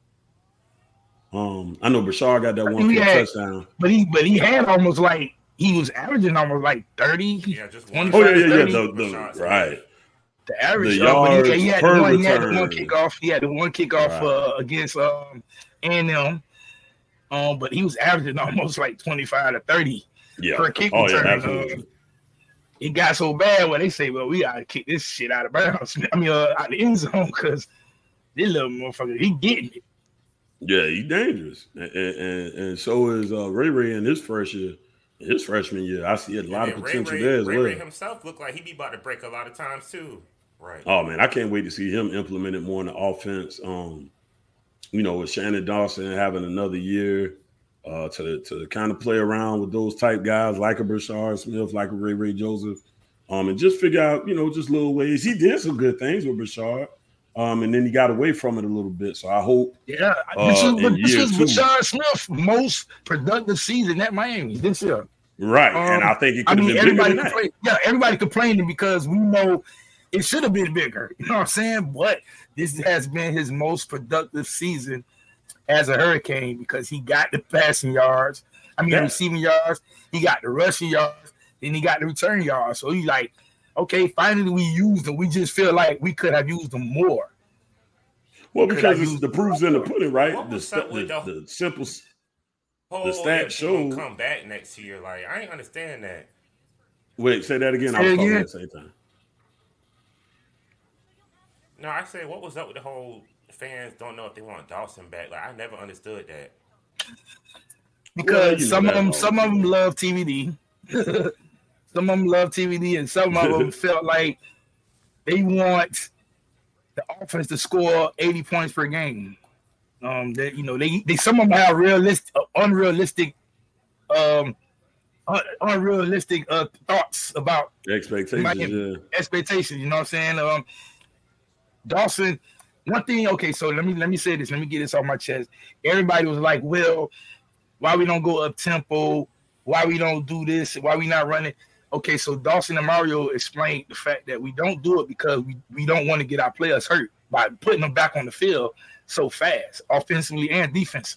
I know Bashar got that one touchdown, but he had almost like he was averaging almost like 30. Yeah, just one. Right. The average he had the one kickoff. He had the one kickoff against A&M. But he was averaging almost like 25 to 30 per kick return. It got so bad when they say, "Well, we gotta kick this shit out of bounds." I mean, out the end zone because this little motherfucker, he getting it. Yeah, he's dangerous, and so is Ray in his freshman year. I see a lot of potential there as well. Ray himself looked like he be about to break a lot of times too. Right. Oh man, I can't wait to see him implement it more in the offense. With Shannon Dawson having another year to kind of play around with those type guys like a Brashard Smith, like a Ray Joseph, and just figure out just little ways. He did some good things with Brashard. And then he got away from it a little bit. So I hope. Yeah, this is Brashard Smith's most productive season at Miami this year. Right, and I think it could have been bigger than that. Yeah, everybody complaining because we know it should have been bigger. You know what I'm saying? But this has been his most productive season as a Hurricane because he got the passing yards. Receiving yards. He got the rushing yards. Then he got the return yards. So he's like, okay, finally we used them. We just feel like we could have used them more. Well, because it's the proof's in the pudding, right? The simple, the stats show. Come back next year. Like, I ain't understand that. Wait, say that again. I was talking at the same time. No, I said, what was up with the whole fans don't know if they want Dawson back? Like, I never understood that. Because some of them love TVD. Some of them love TVD, and some of them felt like they want the offense to score 80 points per game. They some of them have unrealistic thoughts about expectations. Expectations. You know what I'm saying? Dawson. One thing. Okay, so let me say this. Let me get this off my chest. Everybody was like, "Well, why we don't go up tempo? Why we don't do this? Why we not running?" Okay, so Dawson and Mario explained the fact that we don't do it because we don't want to get our players hurt by putting them back on the field so fast, offensively and defensively.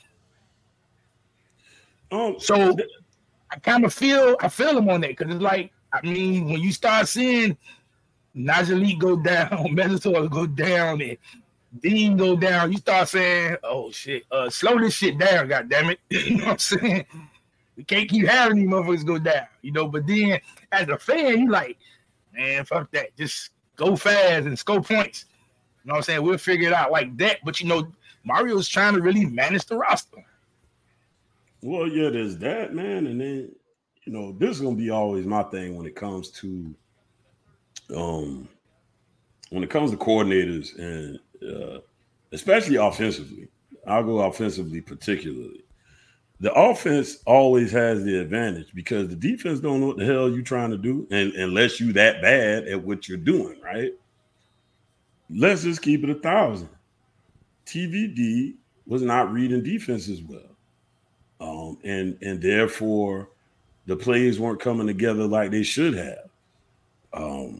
So I kind of feel them on that because it's like, when you start seeing Najee go down, Metatol go down, and Dean go down, you start saying, "Oh shit, slow this shit down, goddammit." You know what I'm saying? We can't keep having these motherfuckers go down, But then, as a fan, you like, man, fuck that. Just go fast and score points. You know what I'm saying? We'll figure it out like that. But, Mario's trying to really manage the roster. Well, yeah, there's that, man. And then, this is going to be always my thing when it comes to coordinators and especially offensively. I'll go offensively particularly. The offense always has the advantage because the defense don't know what the hell you're trying to do, and unless you that bad at what you're doing, right? Let's just keep it 1,000. TVD was not reading defenses well, and therefore the plays weren't coming together like they should have.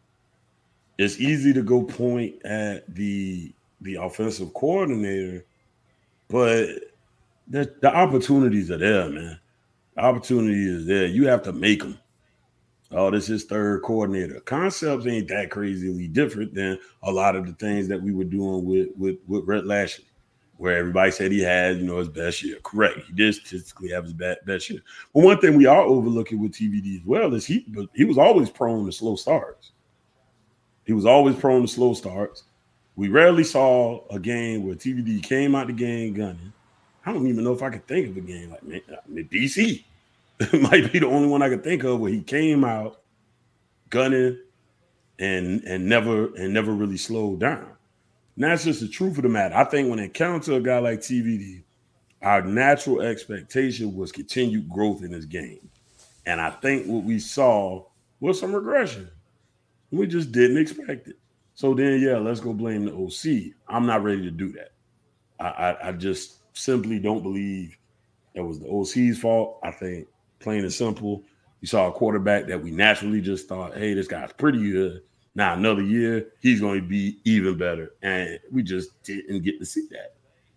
It's easy to go point at the offensive coordinator, but the opportunities are there, man. The opportunity is there. You have to make them. Oh, this is third coordinator. Concepts ain't that crazily different than a lot of the things that we were doing with Rhett Lashlee, where everybody said he had, his best year. Correct. He did statistically have his best year. But one thing we are overlooking with TVD as well is he was always prone to slow starts. He was always prone to slow starts. We rarely saw a game where TVD came out the game gunning. I don't even know if I could think of a game like DC. It might be the only one I could think of where he came out gunning and never really slowed down. And that's just the truth of the matter. I think when it comes to a guy like TVD, our natural expectation was continued growth in his game. And I think what we saw was some regression. We just didn't expect it. So then, let's go blame the OC. I'm not ready to do that. I just simply don't believe it was the OC's fault. I think, plain and simple, we saw a quarterback that we naturally just thought, hey, this guy's pretty good. Now, another year, he's going to be even better. And we just didn't get to see that.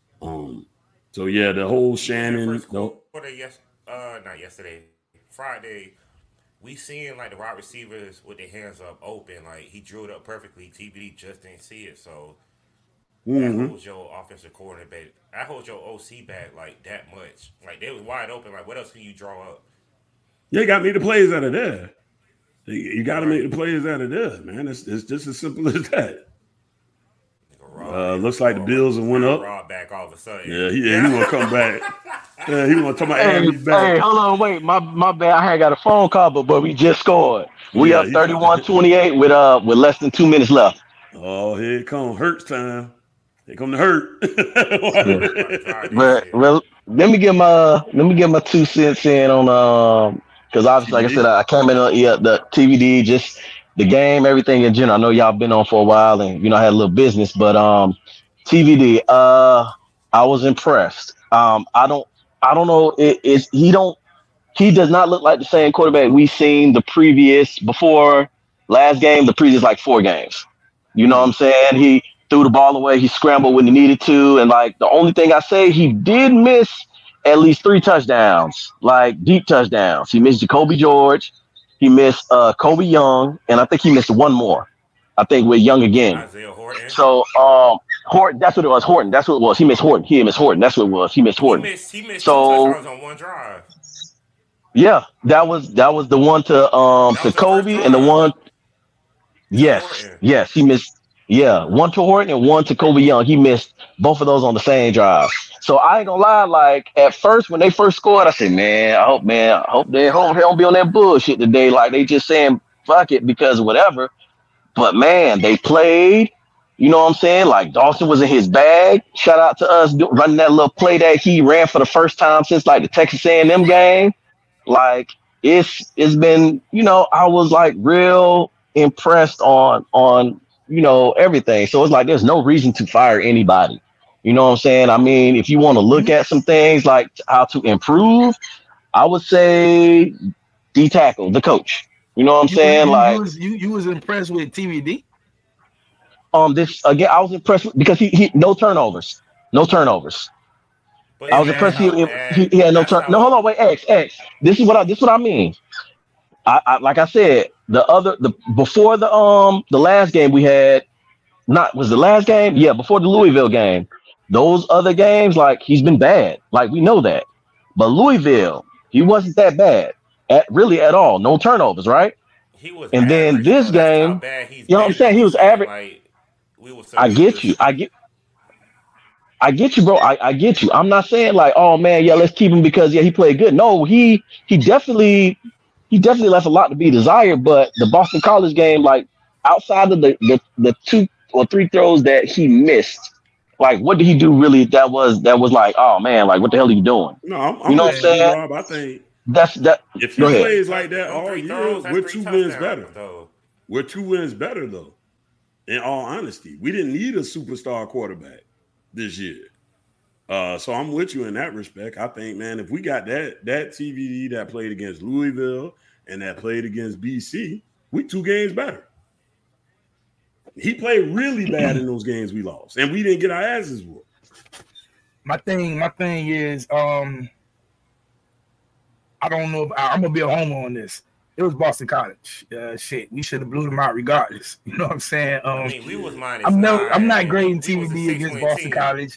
So, the whole Shannon. Not yesterday, Friday, we seen like the wide receivers with their hands up open. Like he drew it up perfectly. TBD just didn't see it. So that holds your offensive coordinator back. That holds your OC back like that much. Like they was wide open. Like what else can you draw up? You got to make the plays out of there. You got to make the plays out of there, man. It's just as simple as that. Looks like the Bills have went up. Rob back all of a sudden. Yeah, he want to come back. Yeah, he want to talk about back. Hey, hold on, wait. My bad. I had got a phone call, but we just scored. We up 31-28 with less than 2 minutes left. Oh, here it comes. Hurts time. Here come the hurt. Well, let me get my 2 cents in on because obviously, like I said, I came in on the TVD, just the game, everything in general. I know y'all been on for a while, and I had a little business, but TVD, I was impressed. I don't know. He does not look like the same quarterback we've seen before last game, the previous like 4 games. You know what I'm saying? He threw the ball away. He scrambled when he needed to. And like the only thing I say, he did miss at least 3 touchdowns, like deep touchdowns. He missed Jacoby George. He missed Kobe Young. And I think he missed one more. I think with Young again. Isaiah Horton. So Horton, that's what it was. Horton, that's what it was. He missed Horton. That's what it was. He missed Horton. He missed 2 touchdowns on one drive. Yeah, that was the one to Kobe and the one. Yes, he missed. Yeah, one to Horton and one to Kobe Young. He missed both of those on the same drive. So I ain't gonna lie. Like at first, when they first scored, I said, I hope they don't be on that bullshit today. Like they just saying fuck it because whatever. But man, they played. You know what I'm saying? Like Dawson was in his bag. Shout out to us running that little play that he ran for the first time since like the Texas A&M game. Like it's been, I was like real impressed on everything. So it's like there's no reason to fire anybody. You know what I'm saying? I mean, if you want to look at some things like how to improve, I would say D-tackle, the coach. You know what I'm saying? You was impressed with TVD? This again, I was impressed because he no turnovers. But I was impressed he had no turn. No, hold on, wait, X. This is what I mean. I like I said, before the last game we had, was the last game? Yeah, before the Louisville game. Those other games, like he's been bad. Like we know that. But Louisville, he wasn't that bad at all. No turnovers, right? He was. And then this game, you know what I'm saying? He was average. I get you, bro. I get you. I'm not saying like, oh man, let's keep him because he played good. No, he definitely left a lot to be desired. But the Boston College game, like outside of the 2 or 3 throws that he missed like what did he do really that was like, oh man, like what the hell are you doing? No, I'm you know what I'm saying? Rob, I think that's that. If he plays like that all year, we're 2 wins better. We're 2 wins better though. In all honesty, we didn't need a superstar quarterback this year. So I'm with you in that respect. I think, man, if we got that TVD that played against Louisville and that played against BC, we 2 games better. He played really bad in those games we lost, and we didn't get our asses whooped. My thing is, I don't know if I'm gonna be a homer on this. It was Boston College. Shit, we should have blew them out regardless. You know what I'm saying? I mean, we was minus. I'm not grading TVD against Boston College.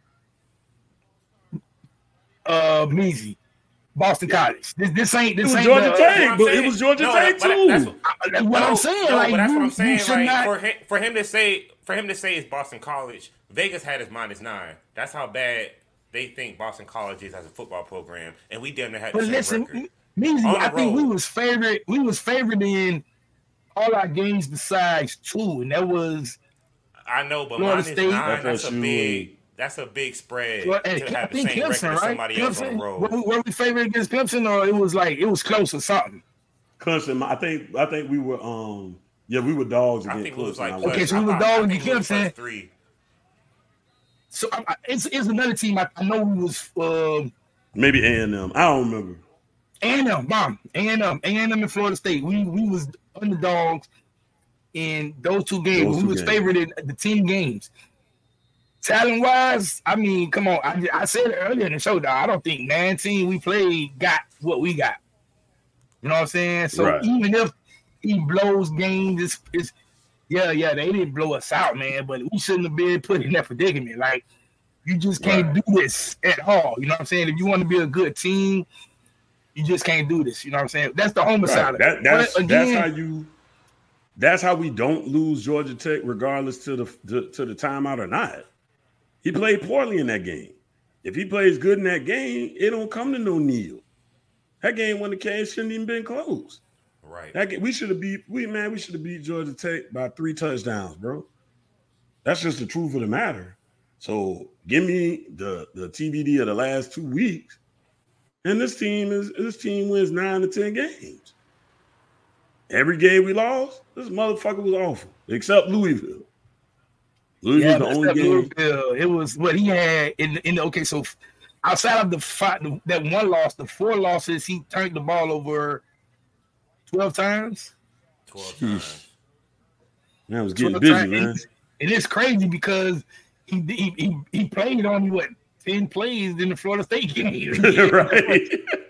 Measy. Boston College. This ain't Georgia Tech, but it was Georgia Tech too. That's what I'm saying. But that's what I'm saying. Like, for him to say it's Boston College, Vegas had us -9. That's how bad they think Boston College is as a football program, and we damn near had the same record. Measy, I think we was favored. We was favored in all our games besides 2, and that was. I know, but -9. That's a big spread to have the same record as somebody else on the road. Were we favored against Clemson, or it was close or something? Clemson, I think we were we were dogs against Clemson. So we were dogs against Clemson. 3. So it's another team. I know we was maybe A&M. I don't remember. A&M, A&M and Florida State. We was underdogs in those 2 games. We was favored in the 10 games. Talent wise, I mean, come on. I said it earlier in the show, dog. I don't think 19 we played got what we got. You know what I'm saying? So even if he blows games, it's they didn't blow us out, man. But we shouldn't have been put in that predicament. Like, you just can't do this at all. You know what I'm saying? If you want to be a good team, you just can't do this. You know what I'm saying? That's the homicide. That's how we don't lose Georgia Tech, regardless to the timeout or not. He played poorly in that game. If he plays good in that game, it don't come to no kneel. That game when the case shouldn't even been close. Right. That game, we should have beat Georgia Tech by 3 touchdowns, bro. That's just the truth of the matter. So give me the TBD of the last 2 weeks, and this team wins 9 to 10 games. Every game we lost, this motherfucker was awful, except Louisville. Louisville the only game. Louisville, it was what he had in the okay. So outside of that one loss, the 4 losses, he turned the ball over 12 times. 12 times. Man, I was getting busy, man. It is crazy because he played only 10 plays in the Florida State game. Right.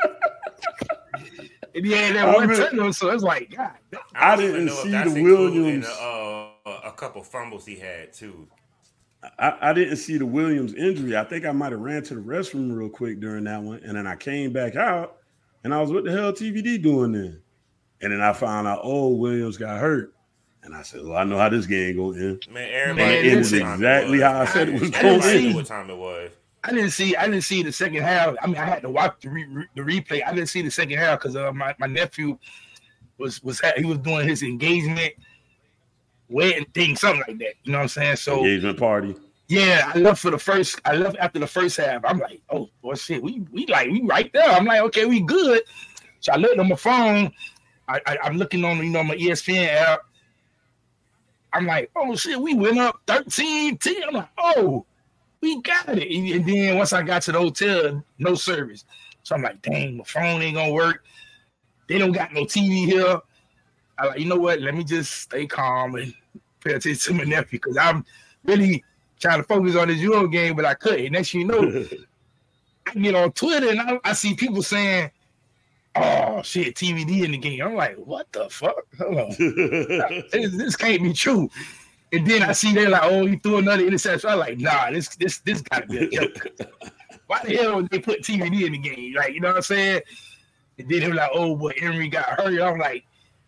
And he had that one turnover, so it's like, God. I didn't see the Williams. A couple fumbles he had too. I didn't see the Williams injury. I think I might have ran to the restroom real quick during that one, and then I came back out, and I was, what the hell TVD doing then? And then I found out, Williams got hurt, and I said, well, I know how this game going to end. Man, everybody ended exactly how I said it was going to end. What time it was? I didn't see the second half. I mean, I had to watch the replay. I didn't see the second half because my nephew was doing his engagement wedding thing, something like that. You know what I'm saying? So engagement party. Yeah, I left after the first half. I'm like, oh boy, shit, we right there. I'm like, okay, we good. So I looked on my phone. I'm looking on my ESPN app. I'm like, oh shit, we went up 13-10. I'm like, oh. We got it. And then once I got to the hotel, no service. So I'm like, dang, my phone ain't gonna work. They don't got no TV here. I like, you know what? Let me just stay calm and pay attention to my nephew because I'm really trying to focus on this Euro game, but I couldn't. Next thing you know, I get on Twitter and I see people saying, oh shit, TVD in the game. I'm like, what the fuck? Hold on. This can't be true. And then I see they're like, oh, he threw another interception. I'm like, nah, this gotta be a joke. Why the hell would they put TVD in the game? Like, you know what I'm saying? And then they're like, oh, but Emery got hurt. I'm like,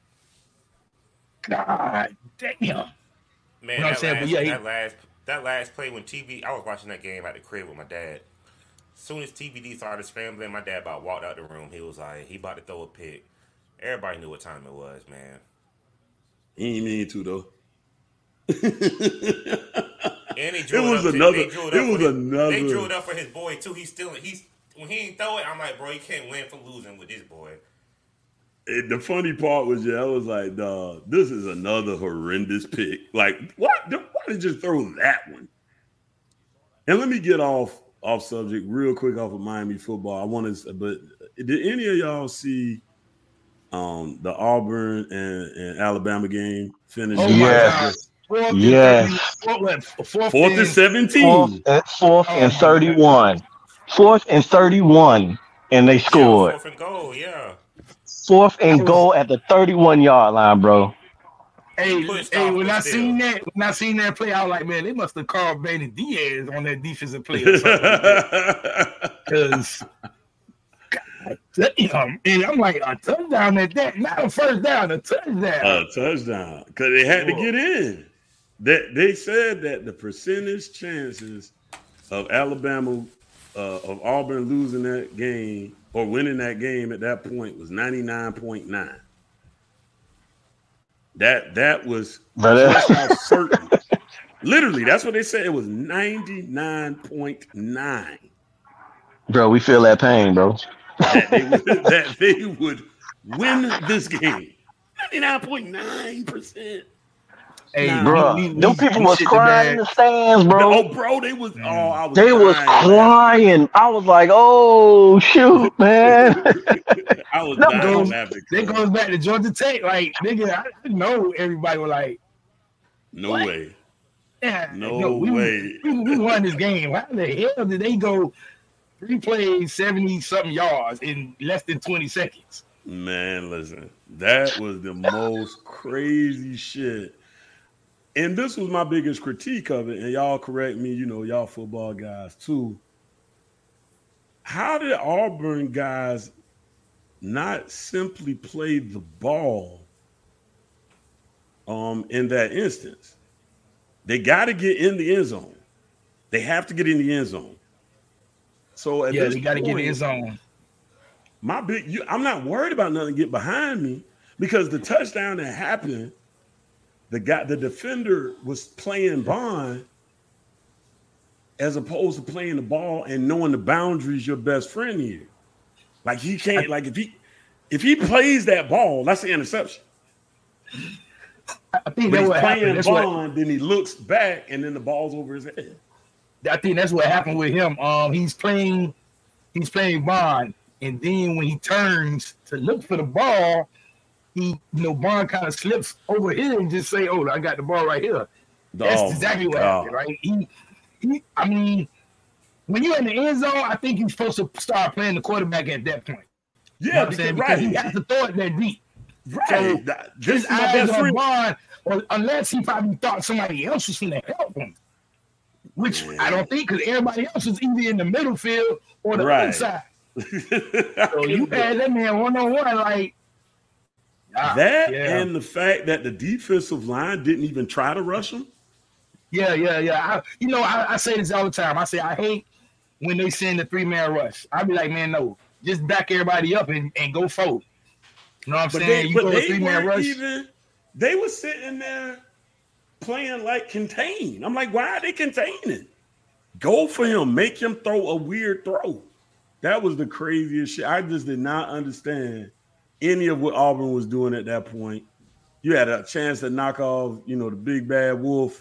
God damn. Man, you know what I'm saying? But that last play when I was watching that game at the crib with my dad. As soon as TVD started scrambling, my dad about walked out the room. He was like, he about to throw a pick. Everybody knew what time it was, man. He ain't mean to, though. And they drew it was up another. They drew it Another. up for his boy too. He's when he ain't throw it, I'm like, bro, you can't win for losing with this boy. The funny part was, I was like, dog, this is another horrendous pick. Like, what? Why did you throw that one? And let me get off subject real quick off of Miami football. I want to, but did any of y'all see the Auburn and Alabama game finish? Oh Yes. Yes. 4th and 17. Fourth and 31. 4th and 31. And they scored. 4th and goal, yeah. 4th and goal at the 31-yard line, bro. Hey, when I seen that play, I was like, man, they must have called Benny Diaz on that defensive play or something. Because, and I'm like, a touchdown at that, not a first down, a touchdown. A touchdown, because they had to get in. They said that the percentage chances of Alabama, of Auburn losing that game or winning that game at that point was 99.9. That was just how certain. Literally, that's what they said. It was 99.9. Bro, we feel that pain, bro. that they would win this game. 99.9%. Hey, bro, them people was crying in the stands, bro. Oh, bro, they was. I was. They was crying. I was like, "Oh shoot, man!" I was dying laughing. That goes back to Georgia Tech. Like, nigga, I didn't know everybody was like, "No what? way, yeah, no way." We won this game. How the hell did they go 3 plays, 70-something yards in less than 20 seconds? Man, listen, that was the most crazy shit. And this was my biggest critique of it, and y'all correct me, y'all football guys too. How did Auburn guys not simply play the ball in that instance? They got to get in the end zone. They have to get in the end zone. So they got to get in the end zone. I'm not worried about nothing get behind me, because the touchdown that happened, the defender was playing Bond as opposed to playing the ball and knowing the boundaries your best friend here. Like, he can't, like, if he plays that ball, that's the interception. I think but that's he's what playing happened. Bond, then he looks back and then the ball's over his head. I think that's what happened with him. He's playing Bond, and then when he turns to look for the ball, Bond kind of slips over here and just say, "Oh, I got the ball right here." That's exactly what happened, right? I mean, when you're in the end zone, I think you're supposed to start playing the quarterback at that point. Yeah, because he has to throw it that deep. Right. So This his is my eyes best on friend. Bond, or unless he probably thought somebody else was going to help him, which I don't think, because everybody else was either in the middle field or the other side. So you had that man one-on-one, like, and the fact that the defensive line didn't even try to rush him. Yeah. I say this all the time. I say I hate when they send the 3-man rush. I be like, man, no, just back everybody up and go forward. You know what I'm saying? You go 3-man rush. They were sitting there playing like contain. I'm like, why are they containing? Go for him. Make him throw a weird throw. That was the craziest shit. I just did not understand any of what Auburn was doing at that point. You had a chance to knock off, the big bad wolf,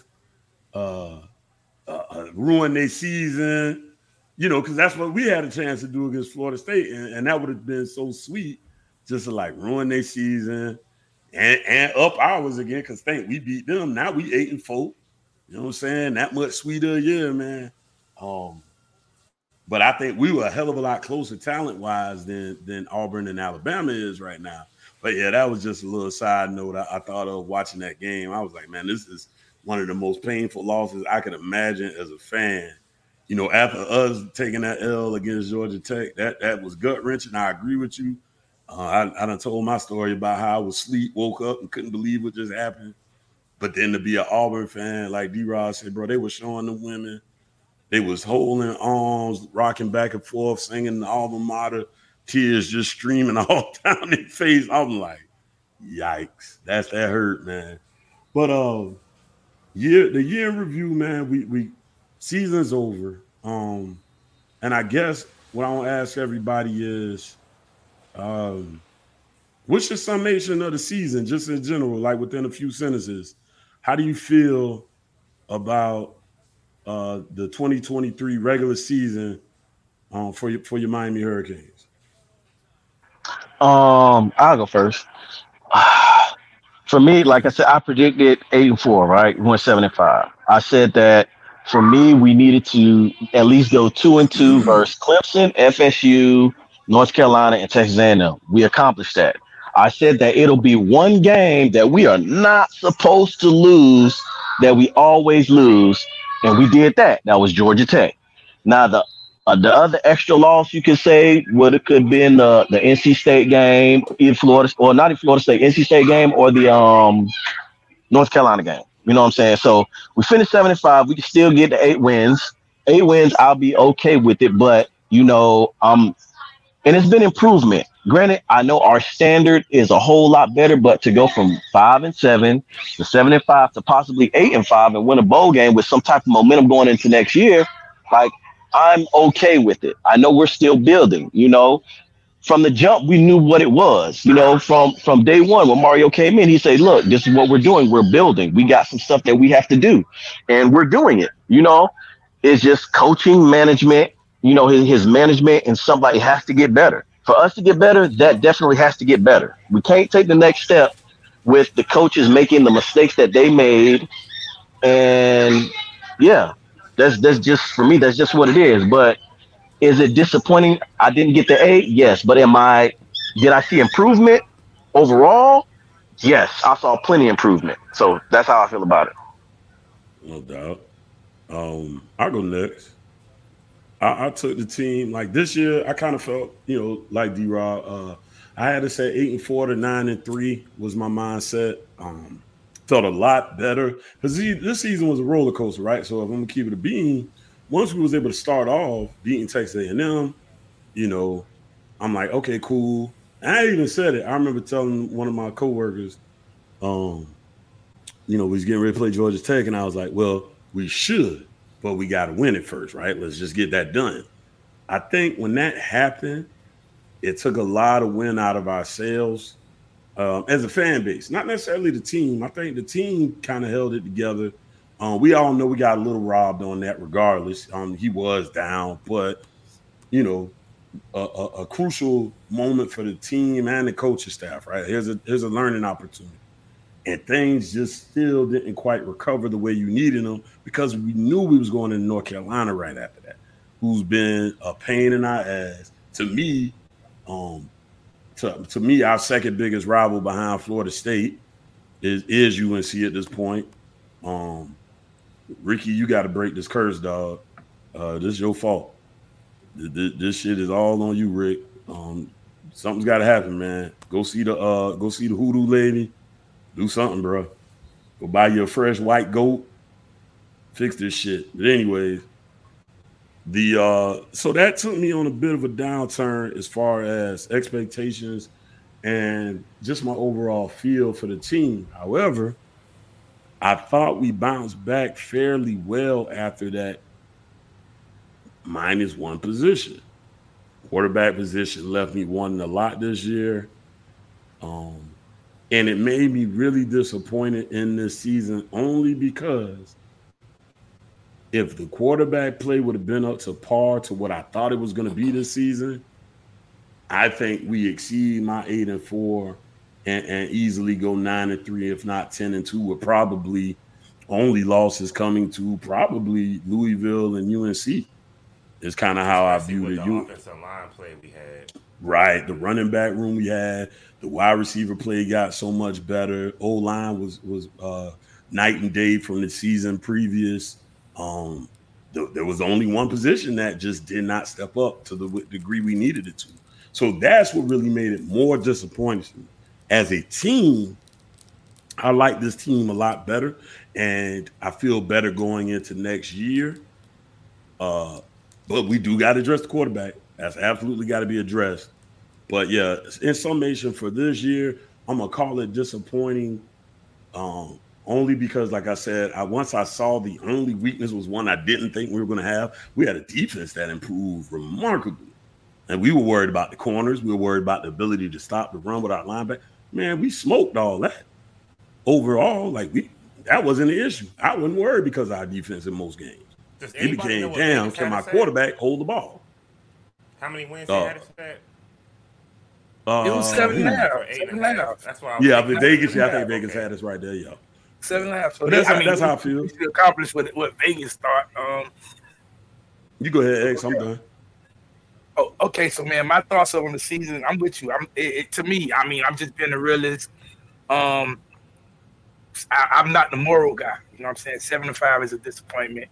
ruin their season, because that's what we had a chance to do against Florida State, and that would have been so sweet, just to like ruin their season and up ours again, because we beat them. Now we 8-4. You know what I'm saying? That much sweeter, yeah, man. But I think we were a hell of a lot closer talent-wise than Auburn and Alabama is right now. But, yeah, that was just a little side note I thought of watching that game. I was like, man, this is one of the most painful losses I could imagine as a fan. After us taking that L against Georgia Tech, that was gut-wrenching. I agree with you. I done told my story about how I was asleep, woke up, and couldn't believe what just happened. But then to be an Auburn fan, like D-Rod said, bro, they were showing the women. They was holding arms, rocking back and forth, singing the alma mater, tears just streaming all down their face. I'm like, yikes. That hurt, man. But the year in review, man. We season's over. And I guess what I want to ask everybody is, what's your summation of the season, just in general, like within a few sentences? How do you feel about the 2023 regular season for your Miami Hurricanes? I'll go first. For me, like I said, I predicted 8-4, right? We went 7-5. I said that for me, we needed to at least go 2-2 versus Clemson, FSU, North Carolina, and Texas A&M. We accomplished that. I said that it'll be one game that we are not supposed to lose, that we always lose, and we did that. That was Georgia Tech. Now, the other extra loss you could say would have could been the NC State game, either Florida or not in Florida State, NC State game or the North Carolina game. You know what I'm saying? So we finished 7-5. We can still get to 8 wins. 8 wins, I'll be okay with it. But and it's been improvement. Granted, I know our standard is a whole lot better, but to go from 5-7 to 7-5 to possibly 8-5 and win a bowl game with some type of momentum going into next year, like, I'm okay with it. I know we're still building, From the jump, we knew what it was, from day one when Mario came in, he said, look, this is what we're doing. We're building. We got some stuff that we have to do, and we're doing it, It's just coaching, management, his management, and somebody has to get better. For us to get better, that definitely has to get better. We can't take the next step with the coaches making the mistakes that they made. And yeah, that's just, for me, that's just what it is. But is it disappointing I didn't get the 8? Yes. But did I see improvement overall? Yes, I saw plenty of improvement. So that's how I feel about it. No doubt. I'll go next. I took the team like this year. I kind of felt, like D-Rob. I had to say 8-4 to 9-3 was my mindset. Felt a lot better because this season was a roller coaster, right? So if I'm gonna keep it a bean, once we was able to start off beating Texas A&M, I'm like, okay, cool. And I even said it. I remember telling one of my coworkers, we was getting ready to play Georgia Tech, and I was like, well, we should, but we got to win it first, right? Let's just get that done. I think when that happened, it took a lot of wind out of our sails as a fan base, not necessarily the team. I think the team kind of held it together. We all know we got a little robbed on that regardless. He was down, but, a crucial moment for the team and the coaching staff, right? Here's a learning opportunity. And things just still didn't quite recover the way you needed them because we knew we was going to North Carolina right after that, who's been a pain in our ass. To me, our second biggest rival behind Florida State is UNC at this point. Ricky, you got to break this curse, dog. This is your fault. This shit is all on you, Rick. Something's got to happen, man. Go see the hoodoo lady. Do something, bro. Go buy you a fresh white goat. Fix this shit. But anyways, so that took me on a bit of a downturn as far as expectations and just my overall feel for the team. However, I thought we bounced back fairly well after that -1 position. Quarterback position left me wanting a lot this year. And it made me really disappointed in this season only because if the quarterback play would have been up to par to what I thought it was going to be this season, I think we exceed my 8-4 and easily go 9-3, if not 10-2, with probably only losses coming to probably Louisville and UNC. Is kind of how I view it. The offensive line play we had. Right. The running back room we had, the wide receiver play got so much better. O-line was night and day from the season previous. There was only one position that just did not step up to the degree we needed it to. So that's what really made it more disappointing. As a team, I like this team a lot better, and I feel better going into next year. But we do got to address the quarterback. That's absolutely got to be addressed. But, yeah, in summation for this year, I'm going to call it disappointing only because, like I said, once I saw the only weakness was one I didn't think we were going to have. We had a defense that improved remarkably. And we were worried about the corners. We were worried about the ability to stop the run without linebacker. Man, we smoked all that. Overall, that wasn't an issue. I wasn't worried because of our defense in most games. It became, damn, can my quarterback hold the ball? How many wins they had at? It was 7.5. 7.5. That's why I was but Vegas, I think Vegas had us right there, yo. 7.5. So that's how I feel. We accomplished what Vegas thought. You go ahead, X. I'm done. Oh, okay. So, man, my thoughts on the season, I'm with you. To me, I mean, I'm just being a realist. I'm not the moral guy. You know what I'm saying? 7-5 is a disappointment.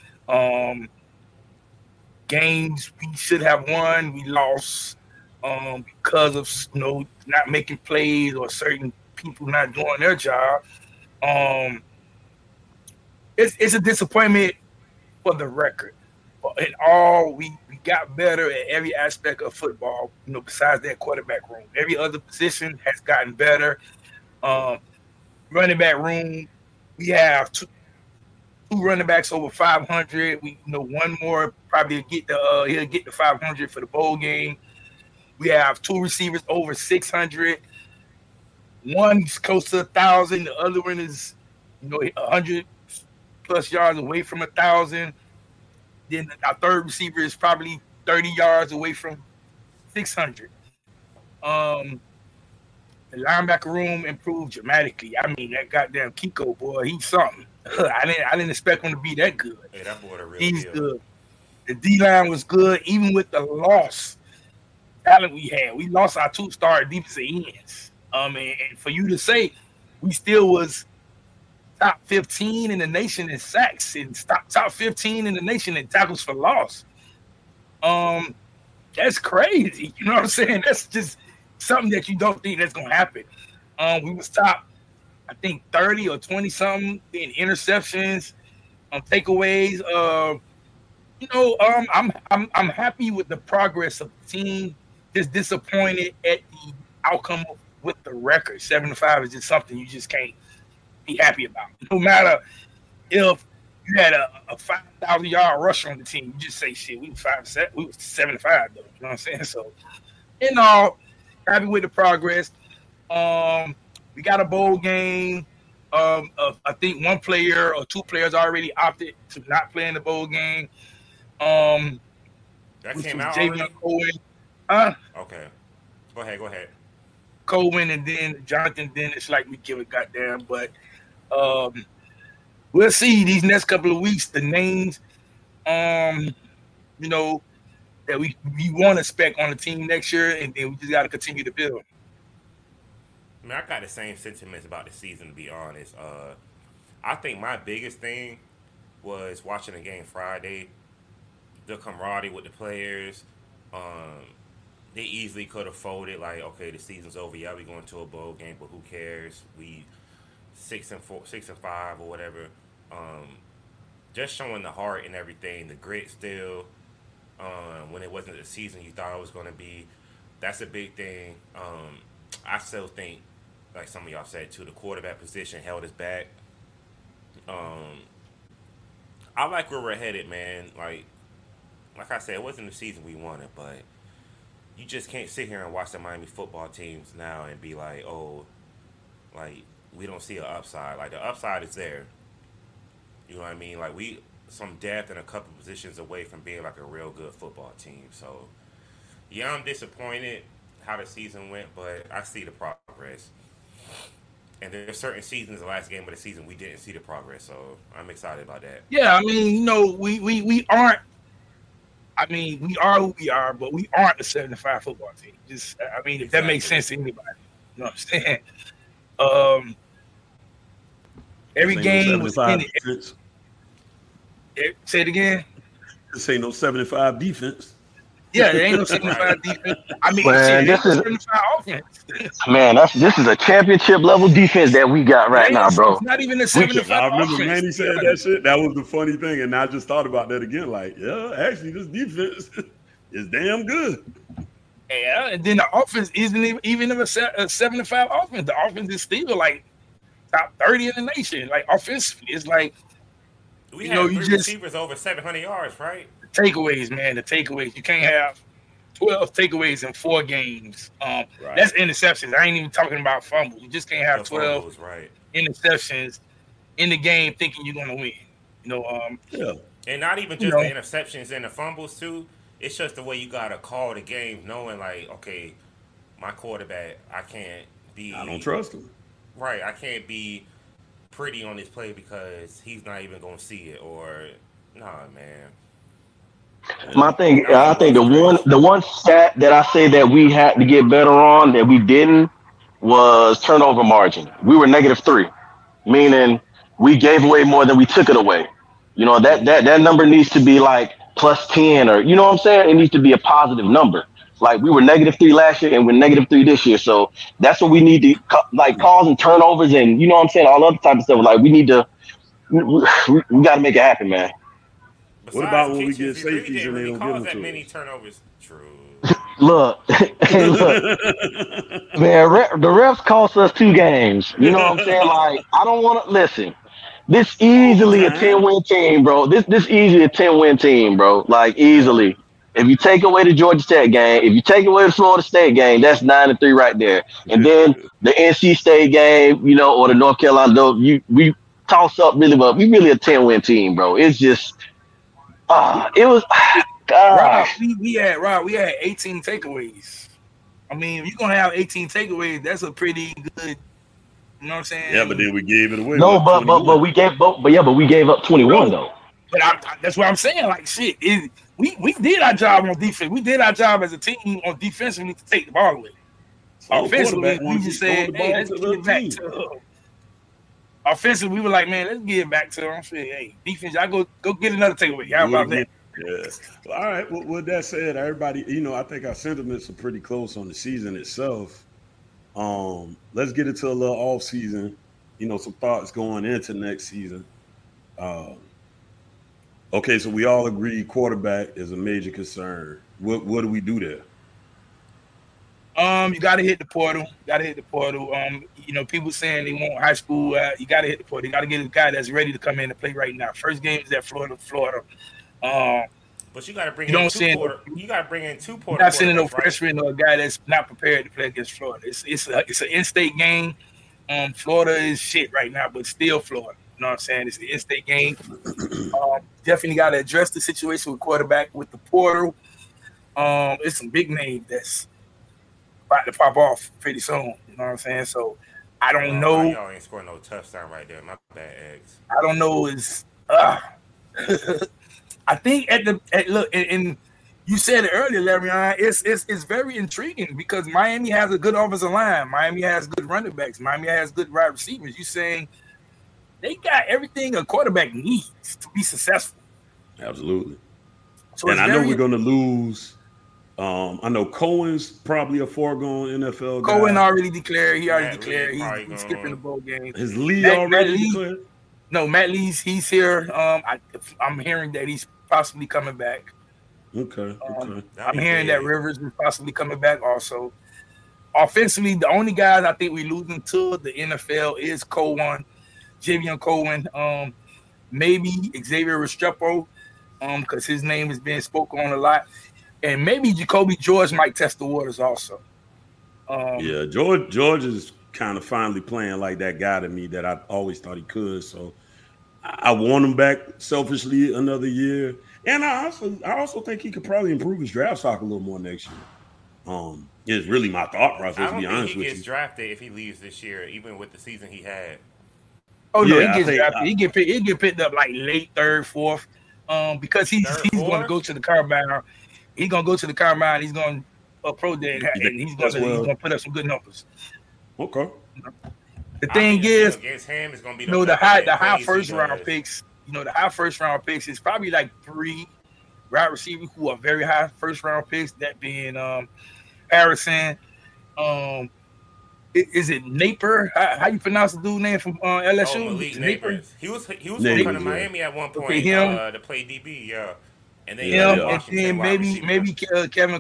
Games we should have won, we lost because of not making plays or certain people not doing their job. It's a disappointment for the record. In all, we got better at every aspect of football, besides that quarterback room. Every other position has gotten better. Running back room, we have two running backs over 500. We one more probably he'll get the 500 for the bowl game. We have two receivers over 600. One's close to 1,000. The other one is 100 plus yards away from 1,000. Then our third receiver is probably 30 yards away from 600. The linebacker room improved dramatically. I mean, that goddamn Kiko boy, he's something. I didn't expect him to be that good. Hey, that boy he's good. The D-line was good, even with the loss talent we had. We lost our 2-star defensive ends. And for you to say we still was top 15 in the nation in sacks and top 15 in the nation in tackles for loss. That's crazy. You know what I'm saying? That's just something that you don't think that's gonna happen. We was top, I think 30 or 20 something in interceptions, takeaways. I'm happy with the progress of the team. Just disappointed at the outcome with the record. 7-5 is just something you just can't be happy about. No matter if you had a 5,000-yard rusher on the team, you just say, shit, we was 7-5 though. You know what I'm saying? So, in all, happy with the progress. We got a bowl game. I think one player or two players already opted to not play in the bowl game. That came out Javion Cohen. Okay. Go ahead. Cohen and then Jonathan Dennis, like we give a goddamn. But we'll see these next couple of weeks the names, that we want to spec on the team next year, and then we just got to continue to build. I mean, I got the same sentiments about the season, to be honest. I think my biggest thing was watching the game Friday, the camaraderie with the players. They easily could have folded, like, okay, the season's over. Yeah, we going to a bowl game, but who cares? We 6-5 or whatever. Just showing the heart and everything, the grit still. When it wasn't the season you thought it was going to be, that's a big thing. I still think, like some of y'all said too, the quarterback position held us back. I like where we're headed, man. Like I said, it wasn't the season we wanted, but you just can't sit here and watch the Miami football teams now and be like, oh, like, we don't see an upside. Like, the upside is there. You know what I mean? Like, we some depth and a couple positions away from being like a real good football team. So, yeah, I'm disappointed how the season went, but I see the progress. And there's certain seasons, the last game of the season, we didn't see the progress. So, I'm excited about that. Yeah, I mean, we aren't. I mean, we are who we are, but we aren't a 7-5 football team. Just, I mean, if that makes sense to anybody, you know what I'm saying? Every game was in it. Say it again. This ain't no 7-5 defense. Yeah, there ain't no 7-5 defense. I mean, this is 7-5 offense. Man, this is a championship level defense that we got right now, bro. It's not even a 7-5 I remember offense. Manny said that shit. That was the funny thing, and I just thought about that again. Like, yeah, actually, this defense is damn good. Yeah, and then the offense isn't even a 7-5 offense. The offense is still like top 30 in the nation. Like offensively, it's like we have three receivers over 700 yards, right? The takeaways, man. The takeaways. You can't have 12 takeaways in 4 games. Right. That's interceptions. I ain't even talking about fumbles. You just can't have 12 interceptions in the game thinking you're gonna win. And not even just the interceptions and the fumbles too. It's just the way you gotta call the game, knowing like, okay, my quarterback, I don't trust him. Right, I can't be pretty on this play because he's not even gonna see it. Or, nah, man. My thing, I think the one stat that I say that we had to get better on that we didn't was turnover margin. We were -3, meaning we gave away more than we took it away. That number needs to be like +10, or you know what I'm saying? It needs to be a positive number. Like we were -3 last year and we're -3 this year. So that's what we need to like calls and turnovers and you know what I'm saying, all other type of stuff. Like we got to make it happen, man. Besides, what about when we get safeties and they don't give them that many turnovers? True. Look, man, the refs cost us 2 games. You know what I'm saying? Like I don't want to listen. This easily a 10-win team, bro. This easily a 10-win team, bro. Like easily. If you take away the Georgia Tech game, if you take away the Florida State game, that's 9-3 right there. And then the NC State game, or the North Carolina, we toss up really well. We really a 10-win team, bro. It's just, it was, Rob, we had 18 takeaways. I mean, if you're gonna have 18 takeaways, that's a pretty good. You know what I'm saying? Yeah, but then we gave it away. No, but we gave we gave up 21 though. But that's what I'm saying. Like shit, we did our job on defense. We did our job as a team on defense. We need to take the ball away. Offensively, we just said, "Hey, let's get it back to them." Offensively, we were like, "Man, let's get it back to them." Say, "Hey, defense, I go get another takeaway." How about that? Yeah. Well, all right. Well, with that said, everybody, I think our sentiments are pretty close on the season itself. Let's get into a little off season. Some thoughts going into next season. Okay, so we all agree quarterback is a major concern. What do we do there? You got to hit the portal. People saying they want high school. You got to hit the portal. You got to get a guy that's ready to come in and play right now. First game is at Florida. But you got to bring in two portal. You got to bring in 2 portal. Not sending no freshman or a guy that's not prepared to play against Florida. It's an in-state game. Florida is shit right now, but still Florida. You know what I'm saying? It's the in-state game. Definitely got to address the situation with quarterback with the portal. It's some big names that's about to pop off pretty soon. You know what I'm saying? So I don't know. Y'all ain't scoring no touchdown right there. My bad, eggs. I don't know. I think and you said it earlier, Larry. It's very intriguing because Miami has a good offensive line. Miami has good running backs. Miami has good wide receivers. You saying they got everything a quarterback needs to be successful. Absolutely. So and I know we're going to lose. I know Cohen's probably a foregone NFL guy. Cohen already declared. He already declared he's skipping the bowl game. Is Lee already declared? No, Matt Lee's he's here. I'm hearing that he's possibly coming back. Okay. I'm hearing that Rivers is possibly coming back also. Offensively, the only guys I think we're losing to the NFL is Javion Cohen, maybe Xavier Restrepo, because his name is being spoken on a lot. And maybe Jacoby George might test the waters also. George is kind of finally playing like that guy to me that I always thought he could. So I want him back selfishly another year. And I also think he could probably improve his draft stock a little more next year. Is really my thought process, to be honest with you. He gets drafted if he leaves this year, even with the season he had. Oh, no, he gets drafted. He get picked up like late 3rd, 4th, because he's going to go to the combine. He's going to go to the combine. He's going to pro day, and he's going to put up some good numbers. Okay. The thing is, against him, it's going to be the high first round picks. The high first round picks is probably like 3 wide receivers who are very high first round picks. That being Harrison. Is it Napier? How you pronounce the dude name from LSU? Malik Napier. He was going to come to Miami at one point to play DB. Yeah. And then maybe Kevin,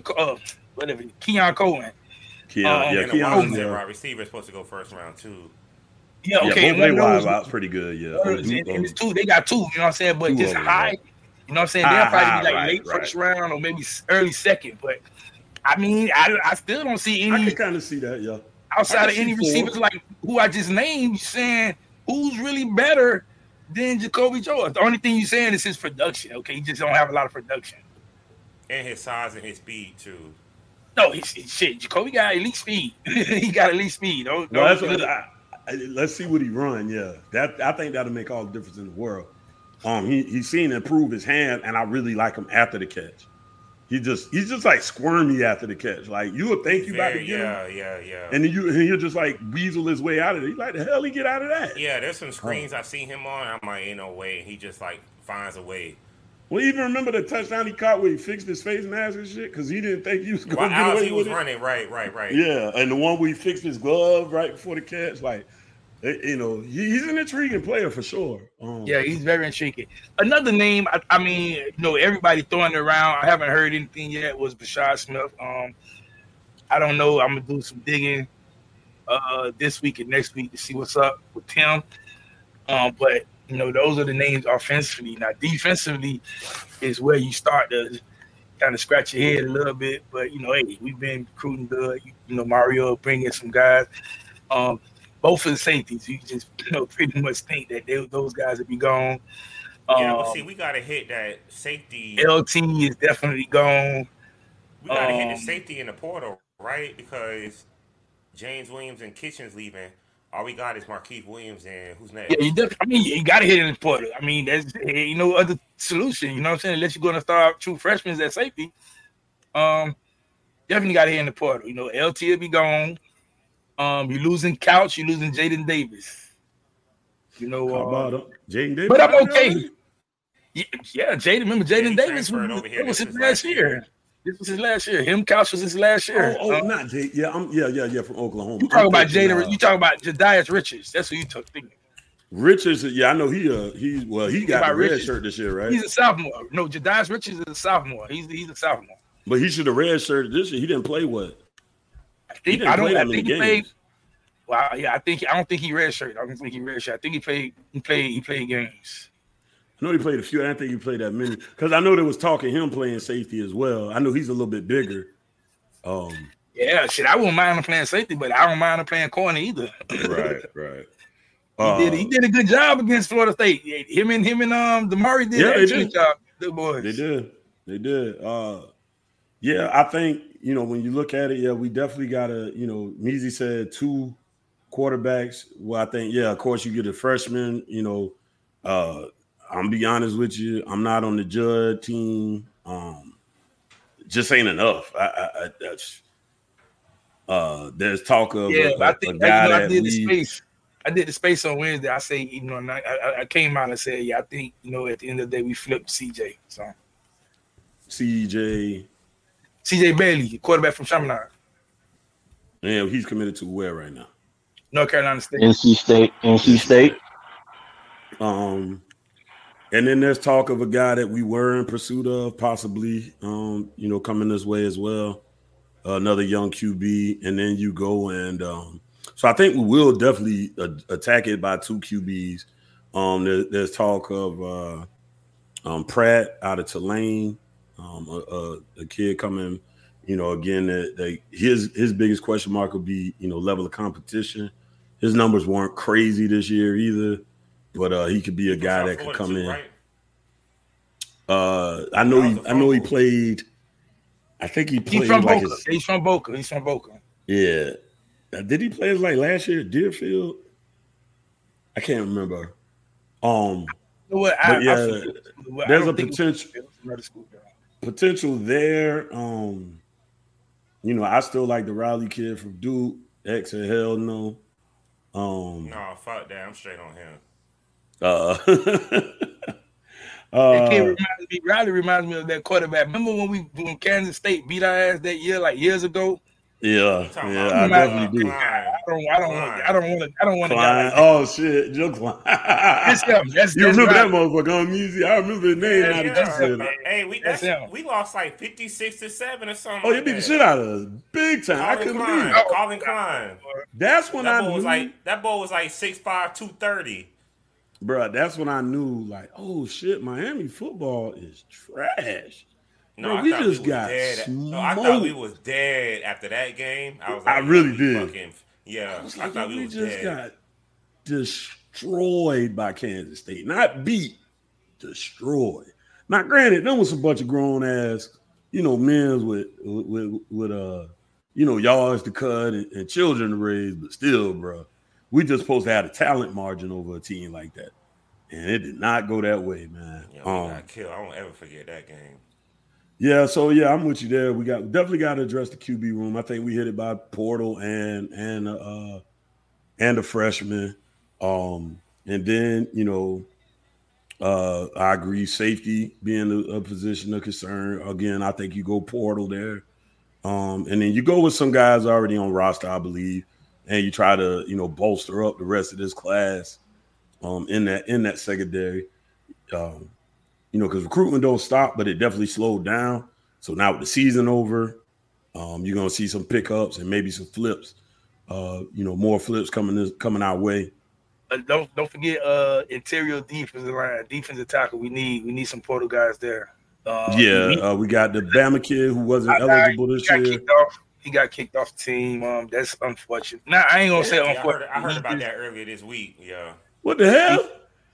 Keon Cohen. Keon, wide receiver is supposed to go first round too. Yeah, okay. Both they wide routes pretty good. Yeah, and it's two. They got two. You know what I'm saying? But just high. You know what I'm saying? They'll probably be like late first round or maybe early second. But I mean, I still don't see any. I can kind of see that. Yeah. Outside of any receivers like who I just named, saying who's really better than Jacoby Jones. The only thing you're saying is his production. Okay, he just don't have a lot of production. And his size and his speed too. No, shit. Jacoby got elite speed. He got elite speed. Let's see what he run. Yeah, I think that'll make all the difference in the world. He's seen improve his hand, and I really like him after the catch. He's just like squirmy after the catch. Like you would think you about to get him. Yeah. And then he'll just like weasel his way out of it. He's like, the hell he get out of that? Yeah, there's some screens I've seen him on. I'm like, ain't no way. He just like finds a way. Well, even remember the touchdown he caught where he fixed his face mask and shit because he didn't think he was going to get away with it. He was running, right. Yeah, and the one where he fixed his glove right before the catch, like. You know, he's an intriguing player for sure. Yeah, he's very intriguing. Another name, I mean, you know, everybody throwing it around. I haven't heard anything yet. Was Brashad Smith. I don't know. I'm gonna do some digging this week and next week to see what's up with him. But you know, those are the names offensively. Now, defensively is where you start to kind of scratch your head a little bit. But you know, hey, we've been recruiting good. You know, Mario bringing some guys. Both of the safeties, you just pretty much think that those guys would be gone. Yeah, but see, we got to hit that safety. LT is definitely gone. We got to hit the safety in the portal, right? Because James Williams and Kitchens leaving. All we got is Marquise Williams and who's next? Yeah, you got to hit it in the portal. I mean, there's no other solution. You know what I'm saying? Unless you're going to start true freshmen at safety. Definitely got to hit in the portal. You know, LT will be gone. You're losing Couch. You're losing Jaden Davis. You know, Jaden Davis. But I'm okay. Yeah, Jaden. Remember Jaden Davis? It was his last year. This was his last year. Him, Couch was his last year. Not Jaden. Yeah, from Oklahoma. You talking about Jaden? You talking about Jedias Richards? That's who you thinking. Richards, yeah, I know he got the red shirt this year, right? He's a sophomore. No, Jedias Richards is a sophomore. He's a sophomore. But he should have red shirted this year. He didn't play what? I think he played. Well, yeah, I don't think he redshirted. I don't think he redshirted. I think he played games. I know he played a few. I don't think he played that many because I know there was talk of him playing safety as well. I know he's a little bit bigger. Yeah, shit. I wouldn't mind him playing safety, but I don't mind him playing corner either. Right. He did a good job against Florida State. Him and DeMauri did an excellent job. Good boys. They did. Yeah, I think, you know, when you look at it, yeah, we definitely got to, you know, Measy said 2 quarterbacks. Well, I think, yeah, of course, you get a freshman, you know. I'm be honest with you, I'm not on the Judd team. Just ain't enough. There's talk of I did the space on Wednesday. I say, you know, and I came out and said, yeah, I think, you know, at the end of the day, we flipped CJ. So CJ Bailey, quarterback from Chaminade. Yeah, he's committed to where right now? North Carolina State. NC State. And then there's talk of a guy that we were in pursuit of, possibly, you know, coming this way as well. Another young QB, and then you go and so I think we will definitely attack it by 2 QBs. There's talk of Pratt out of Tulane, a kid coming. You know, again, his biggest question mark would be, you know, level of competition. His numbers weren't crazy this year either, but he could be a guy that could come in. Right? I know he played. I think he played. He's from Boca. Yeah. Did he play like last year at Deerfield? I can't remember. There's a potential there. You know, I still like the Riley kid from Duke. X or hell no. No, fuck that. I'm straight on him. That kid Riley reminds me of that quarterback. Remember when Kansas State beat our ass that year, like years ago? Yeah, I definitely do. I don't want to. Like oh shit, Joe Klein. You remember that motherfucker on music? I remember his name. Now that you said it. Hey, we lost like 56-7 or something. Oh, you beat the shit out of us, big time. I couldn't believe it. Calvin Klein. That's when I knew. That boy was like 6'5", 230. Bro, that's when I knew. Like, oh shit, Miami football is trash. No, bro, we just got smoked. No, I thought we was dead after that game. I was like, I really did. I thought we was just dead. Got destroyed by Kansas State. Not beat, destroyed. Now, granted, there was a bunch of grown ass, men with yards to cut and children to raise, but still, bro, we just supposed to have a talent margin over a team like that, and it did not go that way, man. Yeah, we got killed. I won't ever forget that game. Yeah, so I'm with you there. We definitely got to address the QB room. I think we hit it by Portal and the freshman. And then, I agree, safety being a position of concern. Again, I think you go Portal there. And then you go with some guys already on roster, I believe, and you try to, bolster up the rest of this class in that secondary. Because recruitment don't stop, but it definitely slowed down. So now with the season over, you're gonna see some pickups and maybe some flips. More flips coming our way. Don't forget interior defensive line, defensive tackle. We need some Portal guys there. We got the Bama kid who wasn't eligible this year. He got kicked off the team. That's unfortunate. Now I ain't gonna say unfortunate. I heard about that earlier this week. Yeah. What the hell?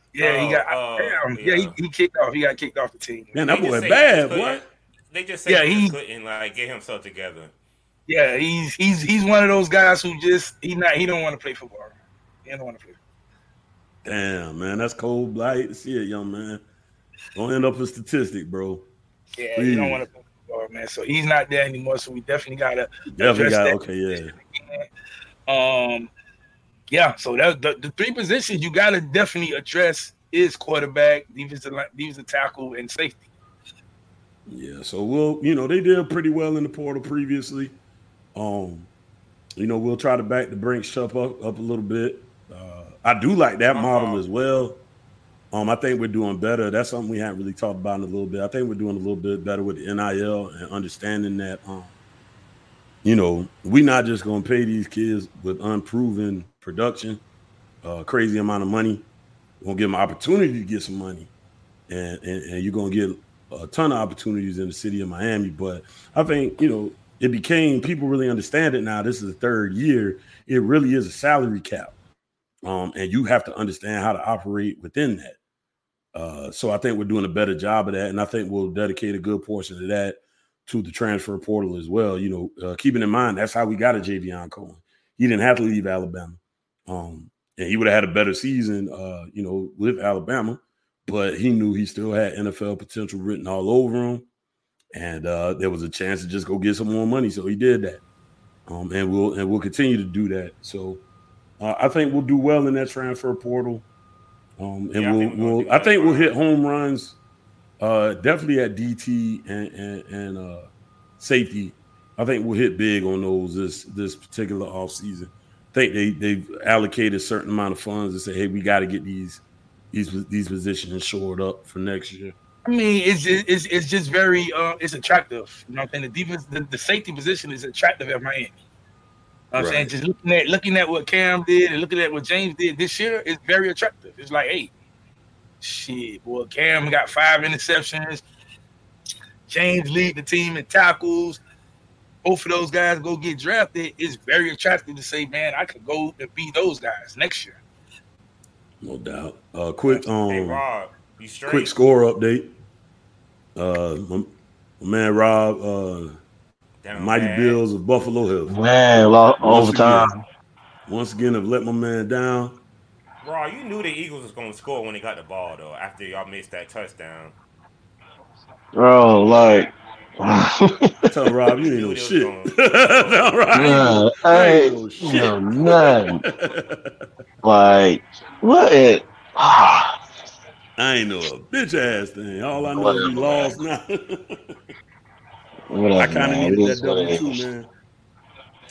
He kicked off. He got kicked off the team. Man, that boy bad, boy. They just say he couldn't get himself together. Yeah, he's one of those guys who just he don't want to play football. He don't want to play. Damn, man, that's cold blooded to see it, young man. Don't end up a statistic, bro. Yeah, Please. He don't want to play football, man. So he's not there anymore. So we definitely gotta okay, yeah. Yeah, so the three positions you got to definitely address is quarterback, defensive tackle, and safety. Yeah, so they did pretty well in the portal previously. We'll try to back the Brinks up a little bit. I do like that model as well. I think we're doing better. That's something we haven't really talked about in a little bit. I think we're doing a little bit better with the NIL and understanding that, we're not just going to pay these kids with unproven production, crazy amount of money. We're going to give them an opportunity to get some money. And you're going to get a ton of opportunities in the city of Miami. But I think, it became, people really understand it now. This is the third year. It really is a salary cap. And you have to understand how to operate within that. So I think we're doing a better job of that. And I think we'll dedicate a good portion of that to the transfer portal as well. Keeping in mind, that's how we got a Javion Cohen. He didn't have to leave Alabama. And he would have had a better season, with Alabama. But he knew he still had NFL potential written all over him. And there was a chance to just go get some more money. So he did that. And we'll continue to do that. So I think we'll do well in that transfer portal. I think we'll hit home runs definitely at DT and safety. I think we'll hit big on those this particular offseason. I think they've allocated a certain amount of funds and say, hey, we got to get these positions shored up for next year. I mean, it's just very it's attractive. You know what I'm saying? The defense, the safety position is attractive at Miami. You know what I'm saying? Just looking at what Cam did and looking at what James did this year is very attractive. It's like, hey, shit, boy, Cam got 5 interceptions. James lead the team in tackles. Both of those guys go get drafted. It's very attractive to say, man, I could go and be those guys next year. No doubt. Quick Rob, you straight? Quick score update. My man Rob, Mighty Bills of Buffalo Hills. Man, overtime. Once again, I've let my man down. Bro, you knew the Eagles was going to score when they got the ball, though, after y'all missed that touchdown. Bro, like... Tell Rob, you ain't no shit. Nah, I ain't no nothing. Like, what? I ain't know a bitch ass thing. All I know is we lost now. I kind of needed that W2, man.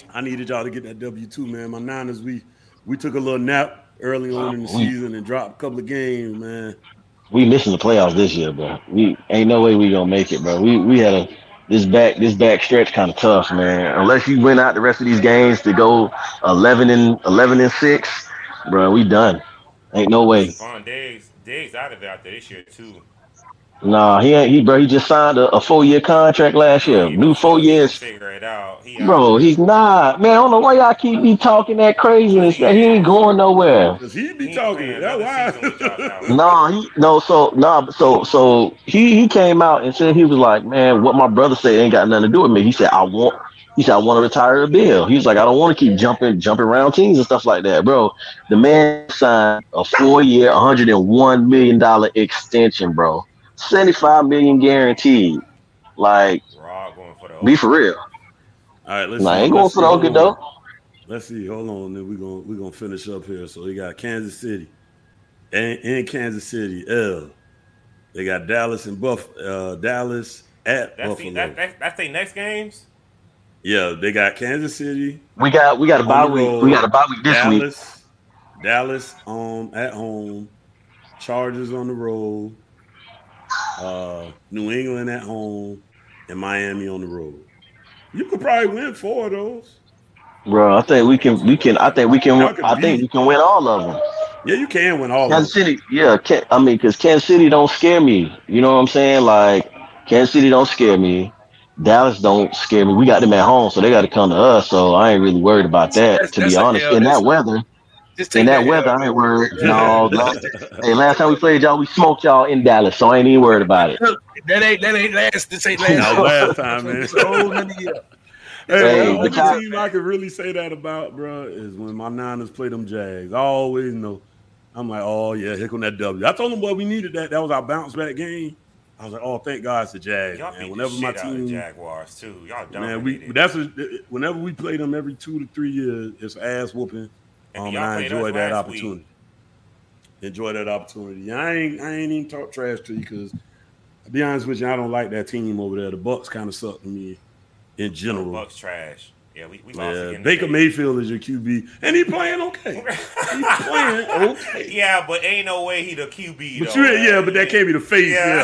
I needed y'all to get that W2, man. My Niners, we took a little nap early on in the season and dropped a couple of games, man. We missing the playoffs this year, bro. We ain't no way we gonna make it, bro. We had this back stretch kind of tough, man. Unless you win out the rest of these games to go 11-6, bro, we done. Ain't no way. Stephon Diggs out of it after this year too. Nah, he just signed a 4-year contract last year. New 4 years. Figure it out. Bro, he's not. Man, I don't know why y'all keep me talking that craziness. He ain't going nowhere. Cause he be talking. That's why. So he came out and said he was like, man, what my brother said ain't got nothing to do with me. He said I want to retire a bill. He was like, I don't want to keep jumping around teams and stuff like that, bro. The man signed a 4-year, $101 million extension, bro. 75 million guaranteed. Like, be for real. All right, let's see. I ain't going for the Okie though. Let's see. Hold on, then we're gonna finish up here. So we got Kansas City, and Kansas City. They got Dallas and Dallas at Buffalo. That's their next games. Yeah, they got Kansas City. We got a bye week. We got a bye week this week. Dallas at home. Chargers on the road. New England at home, and Miami on the road. You could probably win 4 of those, bro. I think we can. I think we can win all of them. Yeah, you can win all Kansas of them. City. Yeah, because Kansas City don't scare me. You know what I'm saying? Like Kansas City don't scare me. Dallas don't scare me. We got them at home, so they got to come to us. So I ain't really worried about that. To be honest, in that weather. I ain't worried. No, last time we played y'all, we smoked y'all in Dallas, so I ain't even worried about it. That ain't last. This ain't last. Last time, man. Hey, the only team I could really say that about, bro, is when my Niners play them Jags. I always know. I'm like, oh yeah, here come that W. I told them, boy, we needed that. That was our bounce back game. I was like, oh, thank God it's the Jags. Y'all man. Whenever my team, the Jaguars too. Y'all dominated. Whenever we play them every 2 to 3 years, it's ass whooping. And I enjoy that opportunity. Enjoy that opportunity. I ain't even talk trash to you because, to be honest with you, I don't like that team over there. The Bucs kind of suck to me in general. The Bucs trash. Yeah, we lost again. Baker Mayfield is your QB, and he playing okay. Yeah, but ain't no way he the QB. But but that can't be the face. Yeah.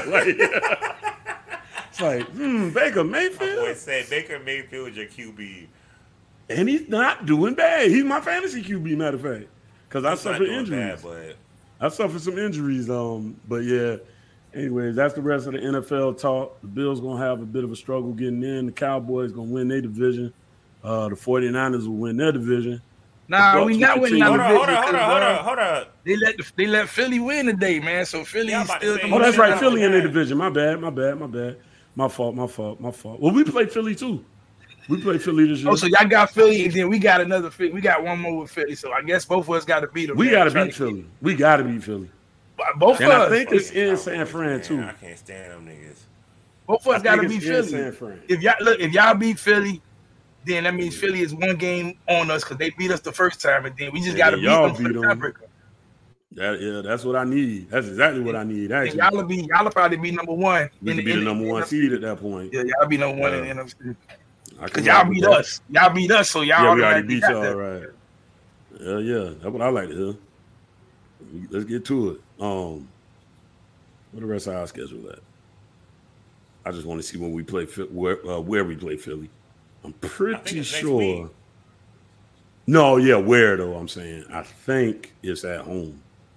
It's like, Baker Mayfield. I would say Baker Mayfield is your QB. And he's not doing bad. He's my fantasy QB, matter of fact. Because I suffered injuries. I suffered some injuries. But yeah. Anyways, that's the rest of the NFL talk. The Bills gonna have a bit of a struggle getting in. The Cowboys gonna win their division. The 49ers will win their division. Nah, we not winning our division. Hold on. They let Philly win today, man. So Philly still. Oh, that's right. Philly in their division. My bad. My fault. Well, we played Philly too. We played Philly this year. Oh, so y'all got Philly, and then we got another Philly. We got one more with Philly. So I guess both of us got to beat them. We got to beat Philly. We got to beat Philly. Both of us. I think it's in San Fran too. I can't stand them niggas. Both of us got to beat Philly. If y'all beat Philly, then that means Philly is one game on us because they beat us the first time, and then we just got to beat them for the tiebreaker. That's what I need. That's exactly what I need. Actually, y'all probably be number one. We could be the number one seed at that point. Yeah, y'all be number one in the NFC. Because y'all beat us. Y'all beat us, so y'all we already beat y'all, right? Yeah. That's what I like to hear. Let's get to it. What the rest of our schedule at? I just want to see when we play where we play Philly. I'm pretty sure. No, yeah, where though? I'm saying I think it's at home.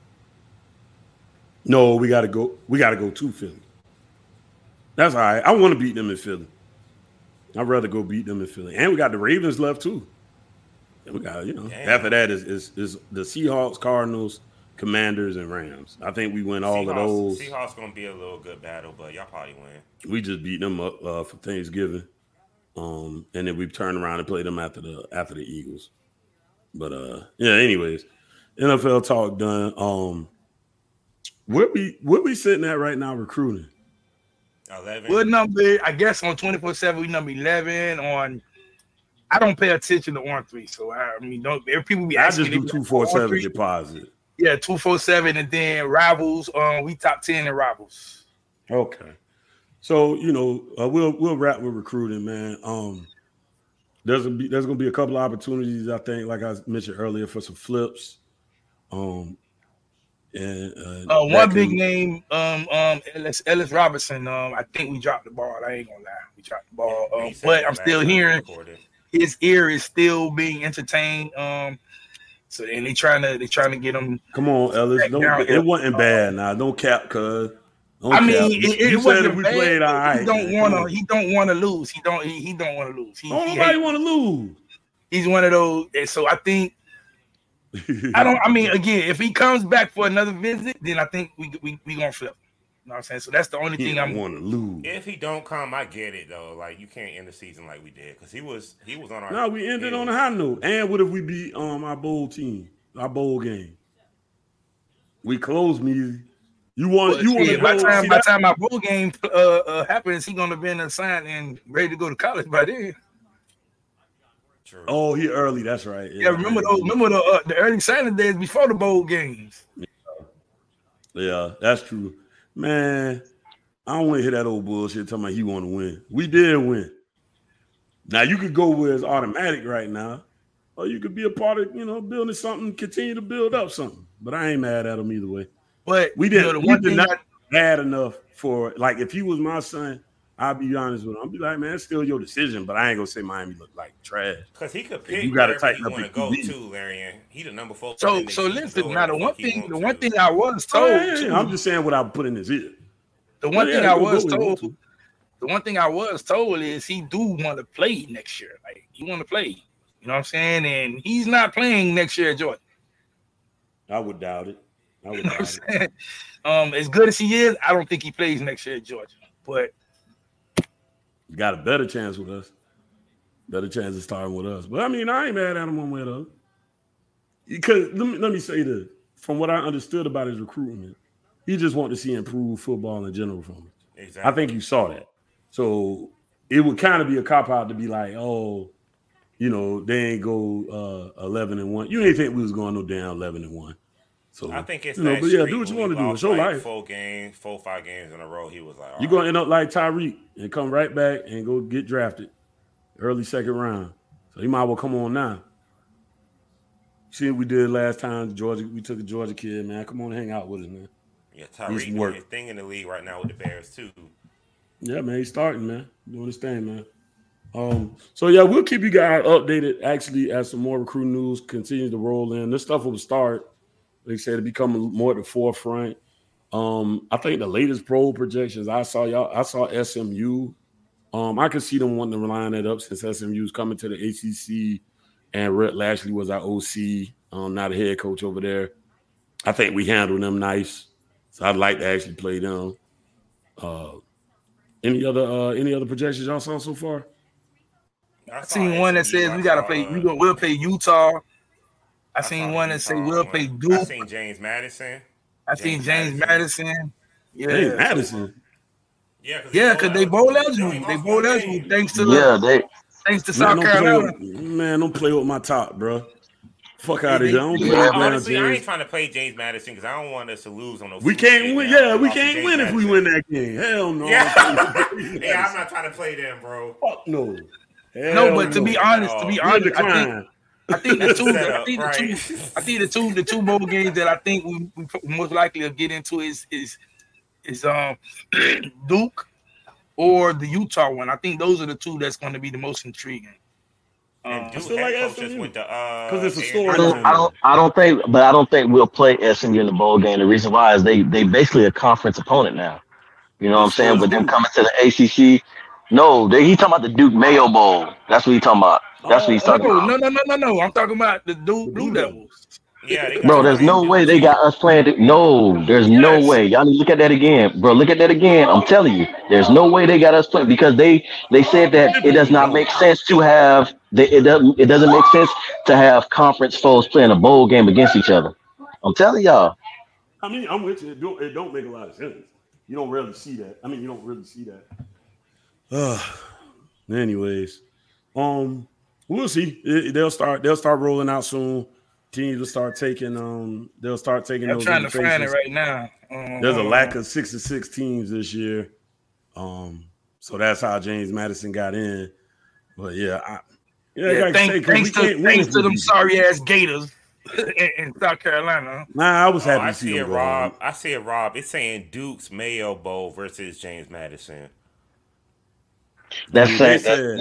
No, we gotta go to Philly. That's all right. I want to beat them in Philly. I'd rather go beat them in Philly. And we got the Ravens left too. And we got, after that is the Seahawks, Cardinals, Commanders, and Rams. I think we win all of those. Seahawks gonna be a little good battle, but y'all probably win. We just beat them up for Thanksgiving. And then we turn around and play them after the Eagles. But anyways, NFL talk done. Where we sitting at right now recruiting? 11. What number? I guess on 24/7 we number 11. On I don't pay attention to on 3, so people be asking. I just do 247 deposit. Yeah, 247, and then rivals. We top 10 in rivals. Okay, so we'll wrap with recruiting, man. there's gonna be a couple of opportunities, I think, like I mentioned earlier, for some flips. One big name, Ellis Robertson. I think we dropped the ball. I ain't gonna lie, we dropped the ball. But I'm still hearing his ear is still being entertained. So and they trying to get him. Come on, Ellis. It wasn't bad. Now don't cap, cuz. I mean, it wasn't we bad. Played all right. He don't want to lose. He don't want to lose. Nobody want to lose. He's one of those. And so I think. I mean, again, if he comes back for another visit, then I think we gonna flip. You know what I'm saying? So that's the only thing I'm want to lose. If he don't come, I get it though. Like you can't end the season like we did because he was on our. No, we ended on a high note. And what if we beat our bowl team, our bowl game? We closed me. You want to by the time my bowl game happens, he gonna be assigned and ready to go to college by then. True. Oh, he early. That's right. Yeah, remember the early signing days before the bowl games. Yeah, that's true. Man, I don't want to hear that old bullshit talking about he want to win. We did win. Now you could go where it's automatic right now, or you could be a part of building something, continue to build up something. But I ain't mad at him either way. But we did not bad enough for like if he was my son. I'll be honest with him. I'll be like, man, it's still your decision, but I ain't gonna say Miami look like trash. Because he could pick you gotta tighten up want to go too, Larry. He the number 4. So listen, now the one thing I was told. I'm just saying what I put in his ear. The one thing I was told is he do want to play next year. Like he want to play. You know what I'm saying? And he's not playing next year at Georgia. I would doubt it. As good as he is, I don't think he plays next year at Georgia. But you got a better chance with us. Better chance of starting with us. But I mean, I ain't mad at him one way or the other. Because let me say this. From what I understood about his recruitment, he just wanted to see improved football in general from him. Exactly. I think you saw that. So it would kind of be a cop-out to be like, oh, they ain't go 11-1. You didn't think we was going no damn 11-1. So I think it's but yeah, do what you want to do. It's your life. 4 or 5 games in a row. He was like, you're gonna end up like Tyreek and come right back and go get drafted early second round. So you might as well come on now. See what we did last time, Georgia. We took a Georgia kid, man. Come on and hang out with us, man. Yeah, Tyreek doing his thing in the league right now with the Bears too. Yeah, man, he's starting, man. Doing his thing, man. So yeah, we'll keep you guys updated actually as some more recruiting news continues to roll in. This stuff will start. Like I said, to become more at the forefront. I think the latest pro projections I saw SMU. I could see them wanting to line it up since SMU's coming to the ACC, and Rhett Lashley was our OC, now the head coach over there. I think we handled them nice, so I'd like to actually play them. Any other projections y'all saw so far? I seen one that says we gotta play. We'll play Utah. I seen one that say we'll play Duke. I seen James Madison. James Madison. Yeah, James Madison. Yeah, because they bowl eligible. They bowl eligible thanks to South Carolina. Man, don't play with my top, bro. Fuck out of here. Honestly, I ain't trying to play James Madison because I don't want us to lose on those. We can't win. Yeah, we can't win if we win that game. Hell no. Yeah, I'm not trying to play them, bro. Fuck no. But to be honest, I think the two bowl games that I think we most likely will get into is Duke or the Utah one. I think those are the two that's going to be the most intriguing. And Duke head coaches with the because it's a story. I don't think we'll play SMU in the bowl game. The reason why is they basically a conference opponent now. You know what I'm saying? But them coming to the ACC, no, he talking about the Duke Mayo Bowl. That's what he talking about. That's what he's talking about. No. I'm talking about the Duke Blue Devils. Yeah, bro, there's no way they got us playing. No, there's no way. Y'all need to look at that again, bro. Look at that again. I'm telling you, there's no way they got us playing because they said that it does not make sense to have. It doesn't make sense to have conference foes playing a bowl game against each other. I'm telling y'all. I mean, I'm with you. It don't make a lot of sense. You don't really see that. I mean, you don't really see that. Anyways, we'll see. They'll start rolling out soon. Teams will start taking. They'll start taking. I'm trying to find it right now. There's a lack of 6-6 teams this year. So that's how James Madison got in. But yeah, Thanks to them sorry ass Gators in South Carolina. Nah, I was happy to see it, Rob. I see it, Rob. It's saying Duke's Mayo Bowl versus James Madison. That's what I said.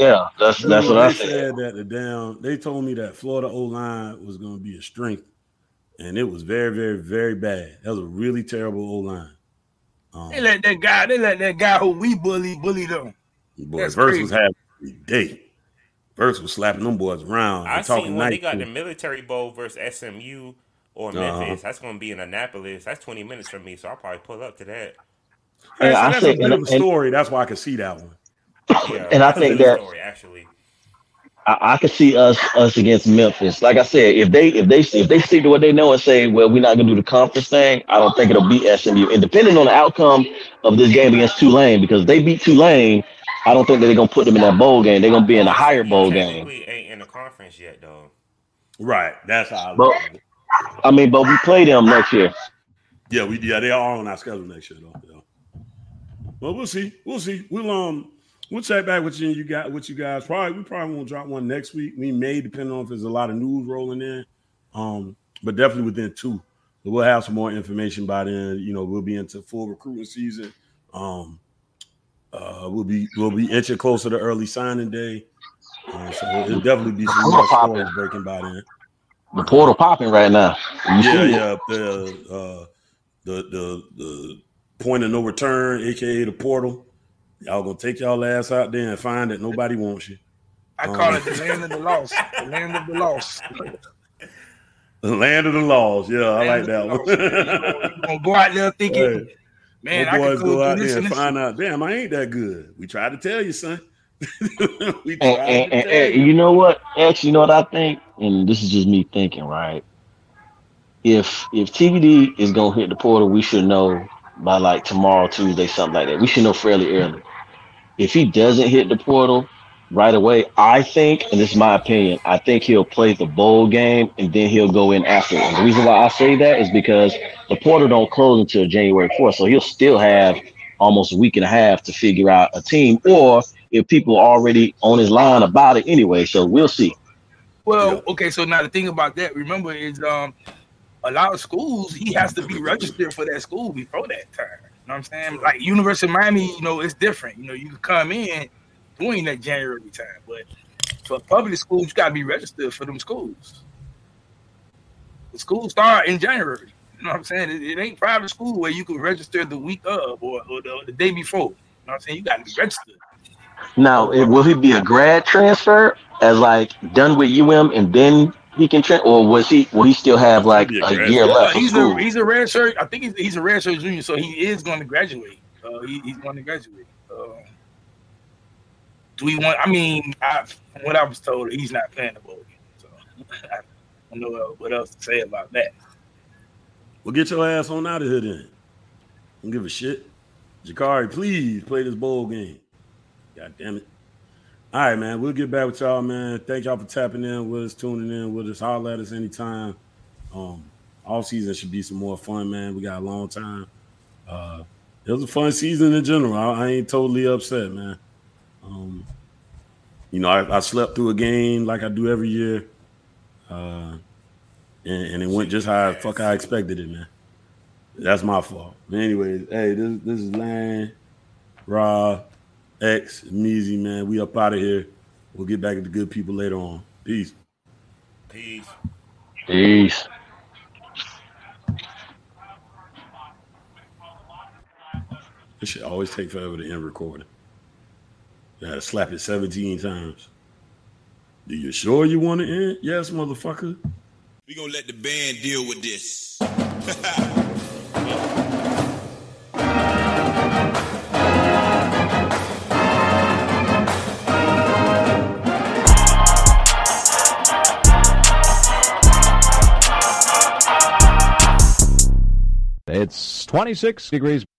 They told me that Florida O-line was going to be a strength, and it was very, very, very bad. That was a really terrible O-line. They let that guy who we bully them. Boy, Verse was having a day. Verse was slapping them boys around. I seen when they got the Military Bowl versus SMU or Memphis. That's going to be in Annapolis. That's 20 minutes from me, so I'll probably pull up to that. Hey, so that's a bit of a story. That's why I can see that one. Yeah, and I think that story, actually, I could see us against Memphis. Like I said, if they stick to what they know and say, well, we're not going to do the conference thing, I don't think it'll beat SMU. And depending on the outcome of this game against Tulane, because if they beat Tulane, I don't think that they're going to put them in that bowl game. They're going to be in a higher bowl game. Ain't in the conference yet, though. Right. That's how I look at it. I mean, but we play them next year. Yeah, they are on our schedule next year, though. Yeah. Well, we'll see. We'll check back with you. And you guys we probably won't drop one next week. We may, depending on if there's a lot of news rolling in. But definitely within 2. So we'll have some more information by then. You know, we'll be into full recruiting season. We'll be inching closer to early signing day. So it'll definitely be some more stories breaking by then. The portal popping right now. Yeah. The point of no return, aka the portal. Y'all gonna take y'all ass out there and find that nobody wants you. I call it the land of the lost. The land of the lost. The land of the lost. Yeah, I like that one. You're gonna go out there thinking, man, I can go out there and find out. Damn, I ain't that good. We tried to tell you, son. And you know what? Actually, you know what I think, and this is just me thinking, right? If TBD is gonna hit the portal, we should know by like tomorrow, Tuesday, something like that. We should know fairly early. If he doesn't hit the portal right away, I think, and this is my opinion, I think he'll play the bowl game and then he'll go in after. And the reason why I say that is because the portal don't close until January 4th, so he'll still have almost a week and a half to figure out a team, or if people are already on his line about it anyway. So we'll see. Well, okay, so now the thing about that, remember, is a lot of schools, he has to be registered for that school before that time. You know what I'm saying? Like University of Miami, you know, it's different. You know, you can come in during that January time, but for public schools, you got to be registered for them schools. The schools start in January. You know what I'm saying? It ain't private school where you can register the week of or the day before. You know what I'm saying? You got to be registered. Now, will he be a grad transfer as like done with UM and then he can or will he still have like a year left? He's a redshirt. I think he's a redshirt junior, so he is going to graduate. He's going to graduate. Do we want? I mean, from what I was told, he's not playing the bowl game, so I don't know what else to say about that. Well, get your ass on out of here then. Don't give a shit. Jakari, please play this bowl game. God damn it. All right, man. We'll get back with y'all, man. Thank y'all for tapping in with us, tuning in with us. Holler at us anytime. Off season should be some more fun, man. We got a long time. It was a fun season in general. I ain't totally upset, man. You know, I slept through a game like I do every year. And it went just how I expected it, man. That's my fault. But anyways, hey, this is Lane, Rob, X, Meezy, man. We up out of here. We'll get back to the good people later on. Peace. Peace. Peace. This shit always take forever to end recording. You gotta slap it 17 times. Do you sure you want to end? Yes, motherfucker. We gonna let the band deal with this. It's 26 degrees.